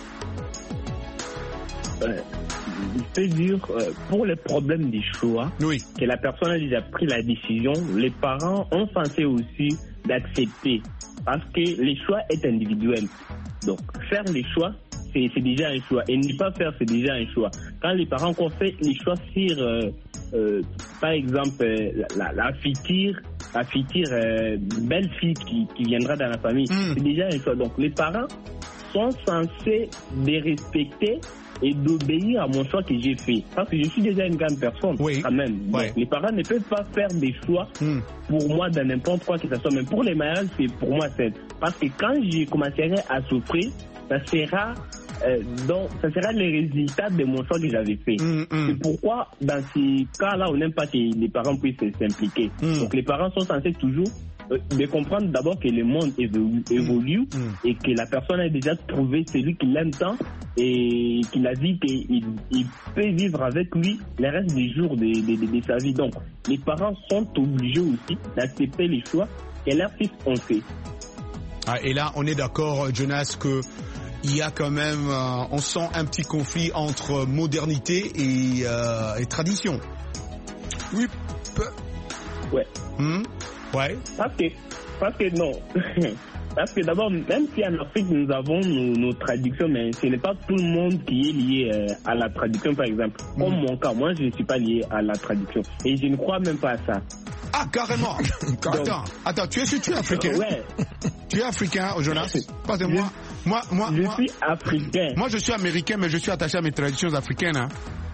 C'est-à-dire, pour les problèmes des choix, que la personne a déjà pris la décision, les parents ont censé aussi d'accepter, parce que les choix est individuel. Donc, faire les choix, c'est déjà un choix. Et ne pas faire, c'est déjà un choix. Quand les parents ont fait les choix sur, par exemple, la future belle fille qui viendra dans la famille, c'est déjà un choix. Donc, les parents sont censés les respecter et d'obéir à mon choix que j'ai fait. Parce que je suis déjà une grande personne, quand même. Donc, les parents ne peuvent pas faire des choix pour moi dans n'importe quoi que ce soit. Mais pour les mariages, c'est pour moi c'est. Parce que quand je commencerai à souffrir, ça sera les résultats de mon choix que j'avais fait. C'est pourquoi, dans ces cas-là, on n'aime pas que les parents puissent s'impliquer. Donc, les parents sont censés toujours de comprendre d'abord que le monde évolue et que la personne a déjà trouvé celui qui l'aime tant et qu'il a dit qu'il peut vivre avec lui le reste des jours de sa vie. Donc, les parents sont obligés aussi d'accepter les choix que leurs fils ont fait. Et là, on est d'accord, Jonas, que il y a quand même, on sent un petit conflit entre modernité et tradition. Oui. Ouais. Ouais. Parce que non. Parce que d'abord, même si en Afrique nous avons nos traditions, mais ce n'est pas tout le monde qui est lié à la tradition, par exemple. Comme mon cas, moi je ne suis pas lié à la tradition. Et je ne crois même pas à ça. Ah, carrément. Attends, tu es africain? Ouais. Tu es africain, Jonas? Parce que moi, je suis africain. Moi, je suis américain, mais je suis attaché à mes traditions africaines. Hein.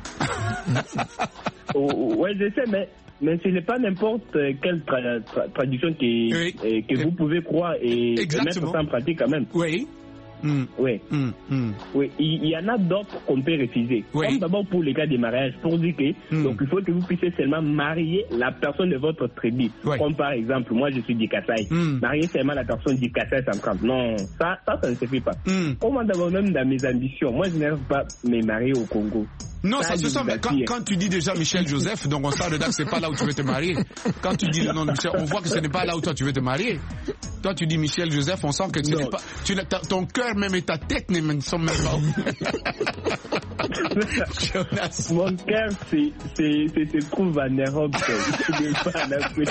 Ouais, je sais, mais ce n'est pas n'importe quelle tradition que vous pouvez croire et mettre ça en pratique quand même. Oui. Oui. Oui, il y en a d'autres qu'on peut refuser. Comme d'abord pour les cas des mariages, pour dire que donc il faut que vous puissiez seulement marier la personne de votre tribu. Comme par exemple, moi je suis du Kassai. Marier seulement la personne du Kassai central. Non, ça ne se fait pas. Comment d'abord même dans mes ambitions, moi je n'arrive pas à me marier au Congo. Non, ça se sent, mais quand tu dis déjà Michel Joseph, donc on sait dedans que c'est pas là où tu veux te marier. Quand tu dis le nom de Michel, on voit que ce n'est pas là où toi tu veux te marier. Toi tu dis Michel Joseph, on sent que ce n'est pas, ton cœur même et ta tête ne sont même pas. Jonas. Mon cœur se trouve en Europe, il n'est pas en Afrique.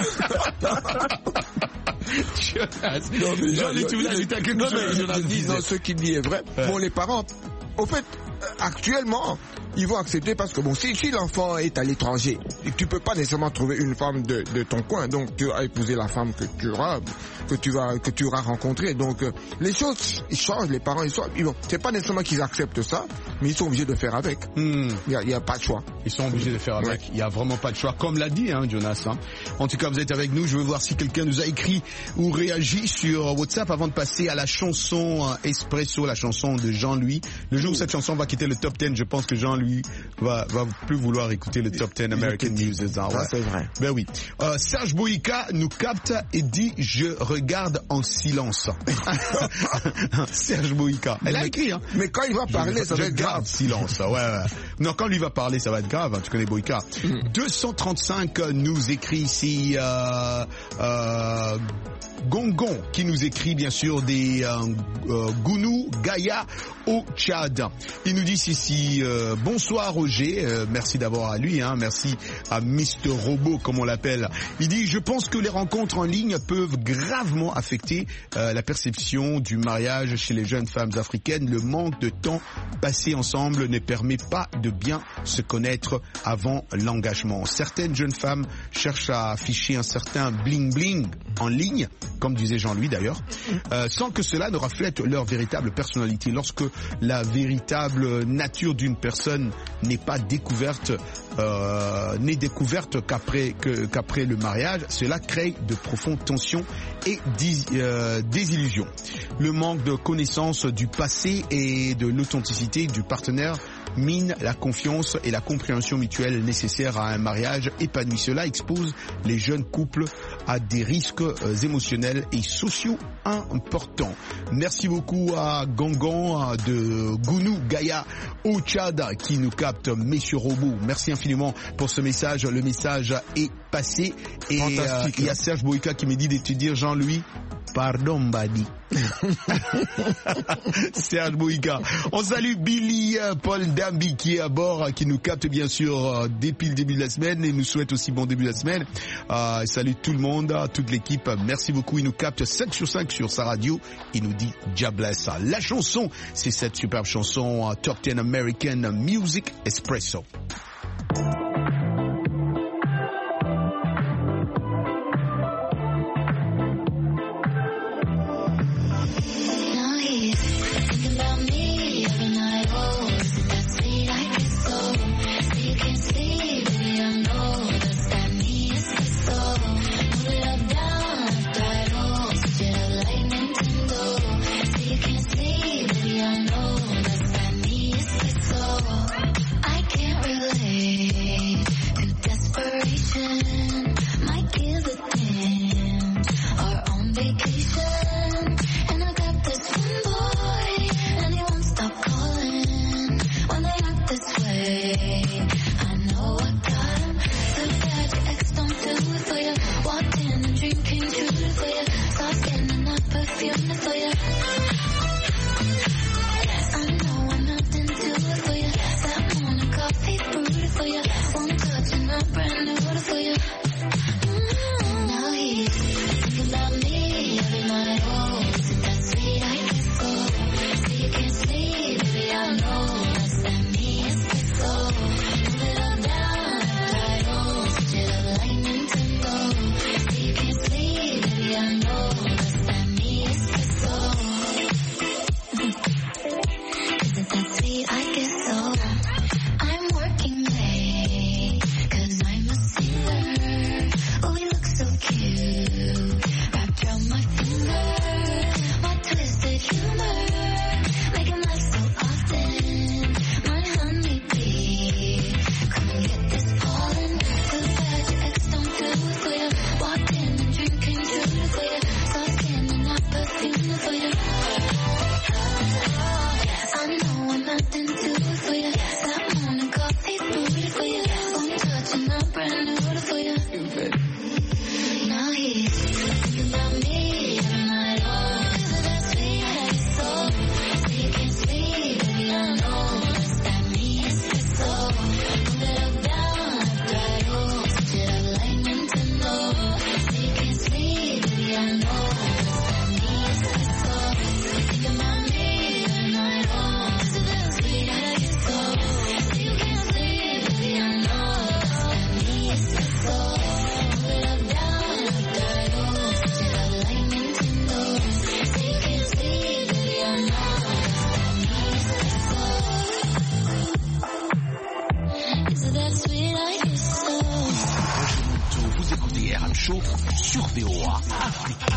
Jonas. Jean-Luc, tu voulais ajouter quelque chose? Non, ce qu'il dit est vrai. Bon, les parents, au fait, actuellement, ils vont accepter parce que bon, si l'enfant est à l'étranger, tu peux pas nécessairement trouver une femme de ton coin, donc tu as épousé la femme que tu auras rencontrée. Donc les choses changent, les parents c'est pas nécessairement qu'ils acceptent ça, mais ils sont obligés de faire avec. Il y a pas de choix. Ils sont obligés de faire avec. Il y a vraiment pas de choix, comme l'a dit Jonas. En tout cas, vous êtes avec nous. Je veux voir si quelqu'un nous a écrit ou réagi sur WhatsApp avant de passer à la chanson Espresso, la chanson de Jean-Louis. Le jour où cette chanson va quitter le top 10, je pense que Jean-Louis va plus vouloir écouter le top 10 American News. Ça, c'est vrai. Ben oui. Serge Boïka nous capte et dit je regarde en silence. Serge Boïka. Elle a écrit, Mais quand il va parler, ça va être grave. Silence. Ouais. Non, quand lui va parler, ça va être grave. Tu connais Boïka. 235 nous écrit ici Gongon qui nous écrit bien sûr des Gounou Gaïa au Tchad. Il nous dit ici bonsoir Roger, merci d'abord à lui, merci à Mr. Robot comme on l'appelle. Il dit, je pense que les rencontres en ligne peuvent gravement affecter la perception du mariage chez les jeunes femmes africaines. Le manque de temps passé ensemble ne permet pas de bien se connaître avant l'engagement. Certaines jeunes femmes cherchent à afficher un certain bling-bling en ligne, comme disait Jean-Louis d'ailleurs, sans que cela ne reflète leur véritable personnalité. Lorsque la véritable nature d'une personne n'est pas découverte, qu'après le mariage, cela crée de profondes tensions et désillusions. Le manque de connaissance du passé et de l'authenticité du partenaire mine la confiance et la compréhension mutuelle nécessaires à un mariage épanoui. Cela expose les jeunes couples à des risques émotionnels et sociaux importants. Merci beaucoup à Gangan de Gounou Gaïa au Tchad qui nous capte, messieurs robots. Merci infiniment pour ce message. Le message est passé. Et il y a Serge Boïka qui me dit de te dire, Jean-Louis, pardon Badi. Serge Boïka. On salue Billy Paul Dambi qui est à bord, qui nous capte bien sûr depuis le début de la semaine et nous souhaite aussi bon début de la semaine. Salut tout le monde, toute l'équipe. Merci beaucoup. Il nous capte 5 sur 5 sur sa radio. Il nous dit God bless. La chanson, c'est cette superbe chanson Top 10 American Music Espresso. Sur VOA Africa.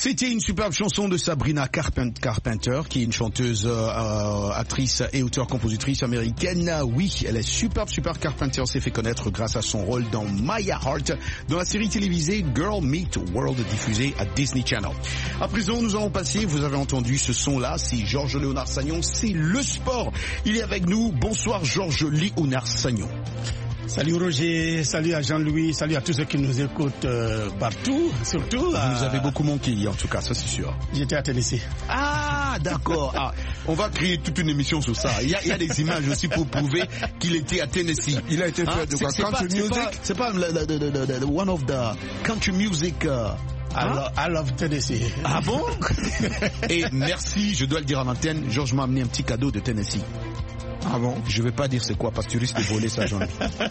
C'était une superbe chanson de Sabrina Carpenter, qui est une chanteuse, actrice et auteure-compositrice américaine. Oui, elle est superbe. Carpenter s'est fait connaître grâce à son rôle dans Maya Hart, dans la série télévisée Girl Meet World diffusée à Disney Channel. À présent, nous allons passer, vous avez entendu ce son-là, c'est Georges Léonard Sagnon, c'est le sport. Il est avec nous. Bonsoir Georges Léonard Sagnon. Salut Roger, salut à Jean-Louis, salut à tous ceux qui nous écoutent partout, surtout. Vous nous avez beaucoup manqué en tout cas, ça c'est sûr. J'étais à Tennessee. Ah, d'accord. Ah, on va créer toute une émission sur ça. Il y a des images aussi pour prouver qu'il était à Tennessee. Il a été fait de quoi? Country music? C'est pas one of the country music. I love Tennessee. Ah bon? Et merci, je dois le dire en antenne, Georges m'a amené un petit cadeau de Tennessee. Ah bon? Je vais pas dire c'est quoi parce que tu risques de voler ça, Jean.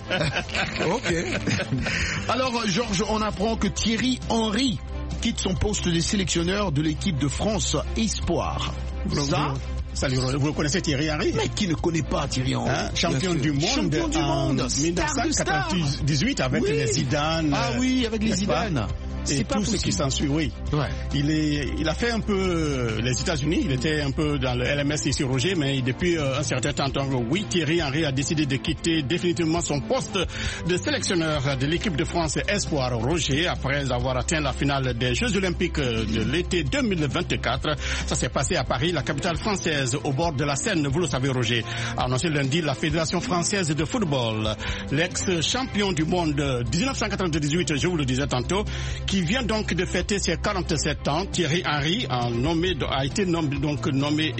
Ok. Alors, Georges, on apprend que Thierry Henry quitte son poste de sélectionneur de l'équipe de France Espoir. Salut, vous connaissez Thierry Henry? Mais qui ne connaît pas Thierry Henry? Champion du monde en 1998 avec les Zidane. Ah oui, avec les Zidane. Et tout ce qui s'ensuit, oui. Ouais. Il a fait un peu les États-Unis, il était un peu dans le LMS ici, Roger, mais depuis un certain temps, oui, Thierry Henry a décidé de quitter définitivement son poste de sélectionneur de l'équipe de France Espoir, Roger, après avoir atteint la finale des Jeux Olympiques de l'été 2024. Ça s'est passé à Paris, la capitale française, au bord de la Seine, vous le savez, Roger. A annoncé lundi la Fédération française de football, l'ex-champion du monde 1998, je vous le disais tantôt, qui vient donc de fêter ses 47 ans. Thierry Henry a été nommé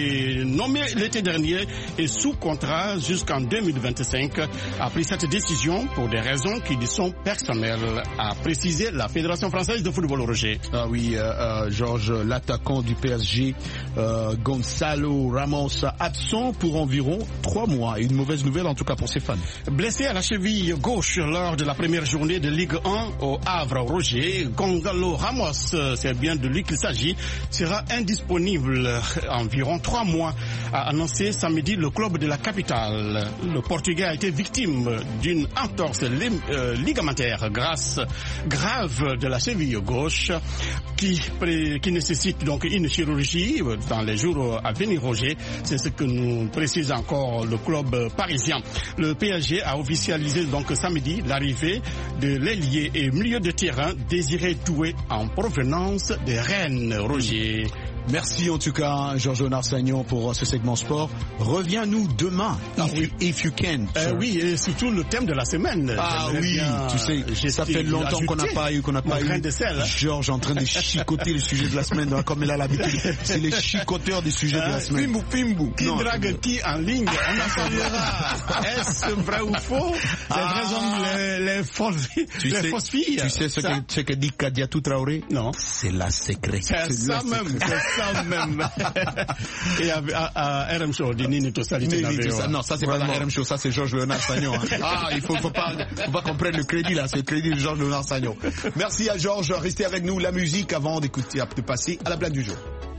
l'été dernier et sous contrat jusqu'en 2025. A pris cette décision pour des raisons qui lui sont personnelles, a précisé la Fédération française de football, Roger. Ah oui, Georges, l'attaquant du PSG, Gonzalo Ramos, absent pour environ 3 mois. Une mauvaise nouvelle en tout cas pour ses fans. Blessé à la cheville gauche lors de la première journée de Ligue 1 au Havre, Roger, Gonzalo Ramos, c'est bien de lui qu'il s'agit, sera indisponible environ 3 mois, a annoncé samedi le club de la capitale. Le Portugais a été victime d'une entorse ligamentaire grave de la cheville gauche qui nécessite donc une chirurgie dans les jours à venir, Roger. C'est ce que nous précise encore le club parisien. Le PSG a officialisé donc samedi l'arrivée de l'ailier et milieu de terrain Désiré Doué en provenance de Rennes, Roger. Merci en tout cas, Georges Léonard Sagnon, pour ce segment sport. Reviens-nous demain, if you can. Oui, et surtout le thème de la semaine. Ah oui, tu sais, ça fait longtemps qu'on n'a pas eu Georges en train de chicoter le sujet de la semaine, comme il a l'habitude. C'est les chicoteurs des sujets de la semaine. Pimbu. Qui drague qui en ligne? On en parlera. Est-ce vrai ou faux? Les fausses filles. Tu sais ce que dit Kadiatou Traoré? Non. C'est la secret. C'est ça même. Et à RM Show, Nini Tosalité. Non, ça c'est pas dans RM Show, ça c'est Georges Léonard Sagnon. Ah, il faut pas comprendre le crédit là, c'est le crédit de Georges Léonard Sagnon. Merci à Georges, restez avec nous, la musique avant de passer à la blague du jour.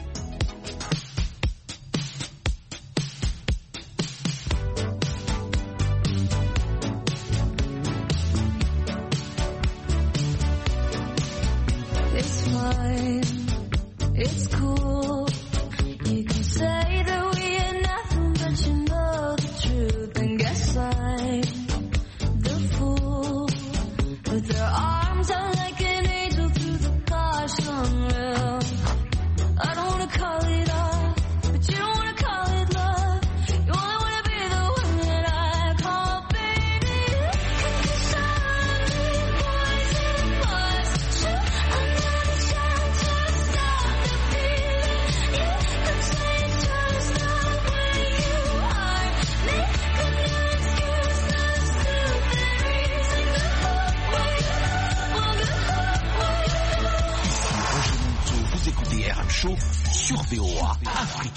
It's cool. You can say that we ain't nothing, but you know the truth. And guess I'm the fool. With their arms out like an angel through the gosh sunroof. I don't wanna call it off, but you don't wanna call it love. You only wanna be the one that I call baby. Cause I'm poison was true. I'm not a child to stop the feeling. You could say just not where you are. Make up your excuses, stupid reason. Vous écoutez RM Show sur VOA Afrique.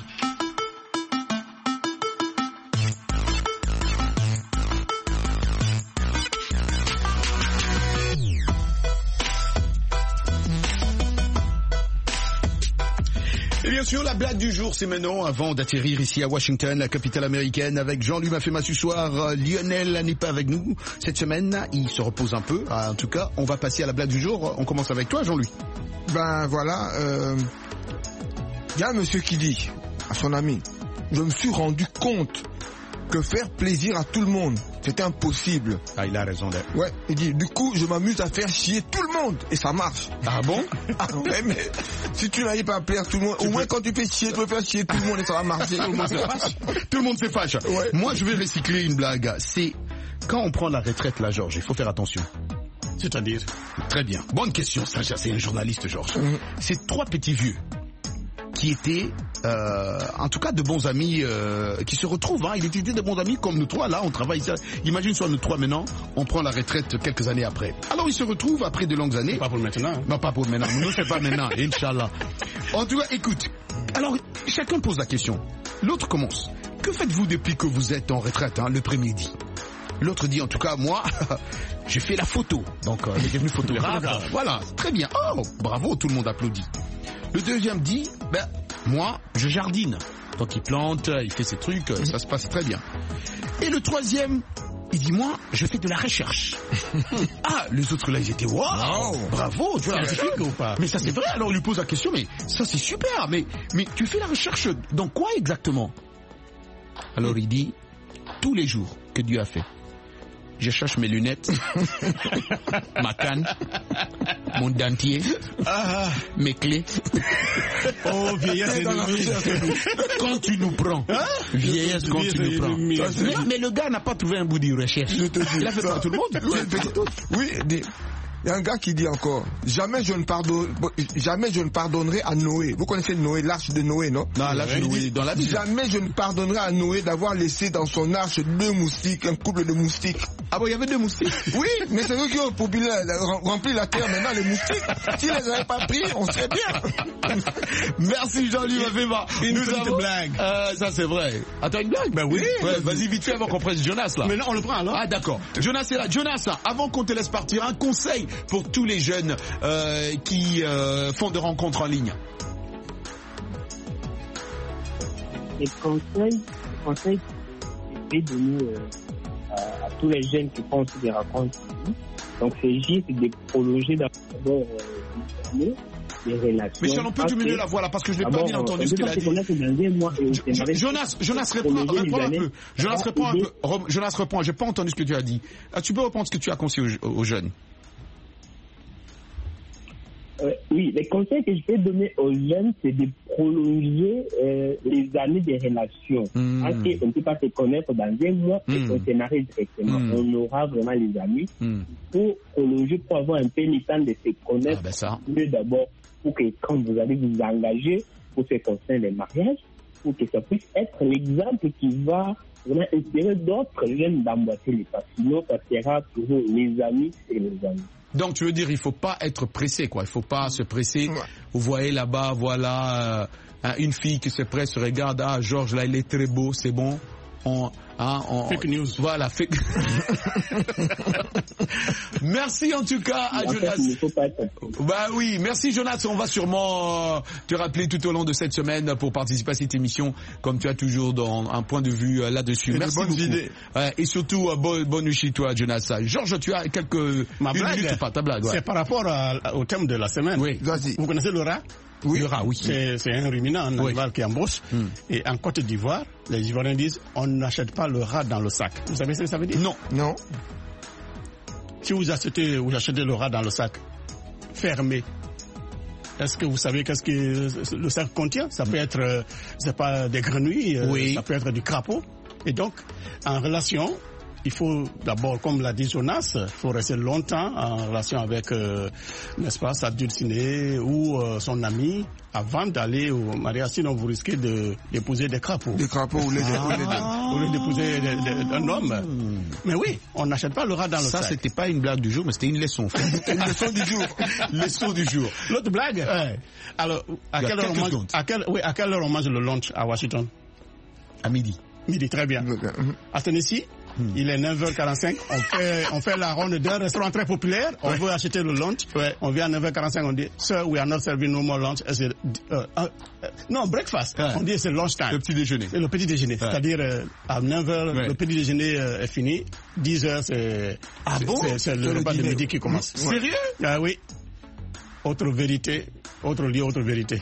Et bien sûr, la blague du jour, c'est maintenant, avant d'atterrir ici à Washington, la capitale américaine, avec Jean-Louis Mafema ce soir. Lionel n'est pas avec nous cette semaine, il se repose un peu. En tout cas, on va passer à la blague du jour. On commence avec toi, Jean-Louis. Ben voilà, il y a un monsieur qui dit à son ami, je me suis rendu compte que faire plaisir à tout le monde, c'était impossible. Ah, il a raison. Ouais, il dit, du coup, je m'amuse à faire chier tout le monde, et ça marche. Ah bon? Ah ouais, mais si tu n'arrives pas à plaire tout le monde, au moins quand tu fais chier, tu peux faire chier tout le monde et ça va marcher. Tout le monde se fâche. Ouais. Moi, je vais recycler une blague. C'est quand on prend la retraite, là, Georges, il faut faire attention. C'est-à-dire? Très bien. Bonne question, ça, c'est un journaliste, Georges. C'est 3 petits vieux qui étaient, en tout cas, de bons amis, qui se retrouvent. Hein. Ils étaient de bons amis comme nous 3, là, on travaille. Imagine, soit nous 3 maintenant, on prend la retraite quelques années après. Alors, ils se retrouvent après de longues années. Pas pour maintenant. Hein. Non, pas pour maintenant. Nous, c'est pas maintenant, Inch'Allah. En tout cas, écoute. Alors, chacun pose la question. L'autre commence. Que faites-vous depuis que vous êtes en retraite, hein, le premier dit. L'autre dit, en tout cas, moi, j'ai fait la photo. Donc, il est devenu photographe. Voilà, très bien. Oh, bravo, tout le monde applaudit. Le deuxième dit, moi, je jardine. Donc, il plante, il fait ses trucs, ça se passe très bien. Et le troisième, il dit, moi, je fais de la recherche. Ah, les autres là, ils étaient, waouh, bravo, tu vois, scientifique ou pas? Mais ça, c'est vrai. Alors, on lui pose la question, mais ça, c'est super. Mais tu fais la recherche dans quoi exactement? Alors, il dit, tous les jours que Dieu a fait. Je cherche mes lunettes, ma canne, mon dentier, mes clés. Oh, vieillesse quand tu nous prends. Vieillesse quand tu nous prends. Mais le gars n'a pas trouvé un bout de recherche. Il a fait par tout le monde. Oui, il y a un gars qui dit encore, jamais je ne pardonnerai à Noé. Vous connaissez Noé, l'arche de Noé, non? Non, l'arche de Noé, dans la Bible. Jamais je ne pardonnerai à Noé d'avoir laissé dans son arche 2 moustiques, un couple de moustiques. Ah bon, il y avait 2 moustiques? Oui, mais c'est eux qui ont rempli la terre. Maintenant, les moustiques, s'ils les avaient pas pris, on serait bien. Merci Jean-Louis Mafema. Nous avons une blague. Ça c'est vrai. Attends, une blague? Ben oui. Ouais, vas-y vite fait avant qu'on prenne Jonas là. Mais non, on le prend alors. Ah d'accord. Jonas est là. Jonas, avant qu'on te laisse partir, un conseil pour tous les jeunes qui font de rencontres en ligne. Les conseils que je vais donner à tous les jeunes qui font aussi des rencontres en ligne. Donc c'est juste de prolonger d'abord les relations. Mais on peut diminuer la voix là parce que je n'ai pas bien entendu ce qu'il a dit. Jonas réponds un peu. Jonas reprend. J'ai pas entendu ce que tu as dit. Tu peux reprendre ce que tu as conseillé aux jeunes. Oui, les conseils que je peux donner aux jeunes, c'est de prolonger les années de relations. Parce qu'on ne peut pas se connaître dans un mois et on se marie directement. On aura vraiment les amis. Il faut prolonger pour avoir un peu le temps de se connaître. Mieux d'abord, pour que quand vous allez vous engager pour ce qui concerne les mariages, pour que ça puisse être l'exemple qui va vraiment inspirer d'autres jeunes d'emboîter les pas. Sinon, ça sera toujours les amis et les amis. Donc tu veux dire il faut pas être pressé quoi, il faut pas se presser. Vous voyez là-bas, voilà une fille qui se presse, regarde, Georges là il est très beau, c'est bon. Fake news. Voilà, fake. Merci en tout cas à Jonas. Bah oui, merci Jonas. On va sûrement te rappeler tout au long de cette semaine pour participer à cette émission, comme tu as toujours dans un point de vue là-dessus. Merci beaucoup. Idées. Et surtout, bonne nuit chez toi, Jonas. Georges, tu as quelques minutes, pas ta blague. C'est par rapport au thème de la semaine. Oui. Vous connaissez le rat? Oui. Le rat, oui. C'est un ruminant, un animal qui embauche. Et en Côte d'Ivoire, les Ivoiriens disent on n'achète pas le rat dans le sac. Vous savez ce que ça veut dire? Non. Si vous achetez le rat dans le sac fermé, est-ce que vous savez qu'est-ce que le sac contient? Ça peut être, c'est pas des grenouilles, ça peut être du crapaud. Et donc, en relation, il faut d'abord, comme l'a dit Jonas, il faut rester longtemps en relation avec, n'est-ce pas, sa dulcinée ou son ami avant d'aller au mariage. Sinon, vous risquez d'épouser des crapauds. Des crapauds ou d'épouser un homme. Mais oui, on n'achète pas le rat dans le sac. Ça, c'était pas une blague du jour, mais c'était une leçon. Une leçon du jour. Leçon du jour. L'autre blague. Alors, à quelle heure on mange le lunch à Washington? À midi. Midi, très bien. À Tennessee, il est 9h45. On fait la ronde d'un restaurant très populaire. On veut acheter le lunch. On vient à 9h45. On dit, Sir, we are not serving no more lunch. Non, breakfast. On dit c'est lunch time. Le petit déjeuner. Le petit déjeuner. C'est-à-dire, à 9h, le petit déjeuner est fini. 10h, c'est le repas de midi qui commence. Sérieux? Oui. Autre vérité, autre lieu, autre vérité.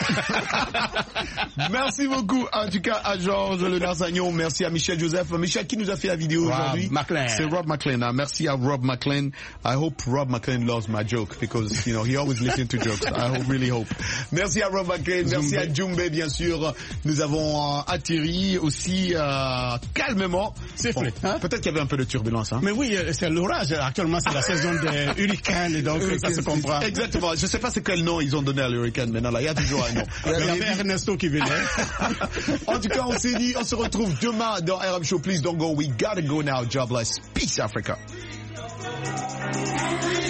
Merci beaucoup, en tout cas, à Georges Le Narsagnon. Merci à Michel Joseph. Michel, qui nous a fait la vidéo aujourd'hui? McLean. C'est Rob McLean. Hein. Merci à Rob McLean. I hope Rob McLean loves my joke because, you know, he always listens to jokes. I really hope. Merci à Rob McLean. Merci à Djumbe, bien sûr. Nous avons atterri aussi calmement. C'est vrai. Bon, peut-être qu'il y avait un peu de turbulence. Hein. Mais oui, c'est l'orage. Actuellement, c'est la saison des hurricanes, et donc ça se comprend. Exactement. Je ne sais pas c'est quel nom ils ont donné à l'hurricane maintenant. Là, il y a toujours un nom. Il y avait Ernesto qui venait. En tout cas, on s'est dit, on se retrouve demain dans RM Show. Please don't go. We gotta go now. Jobless. Peace, Africa.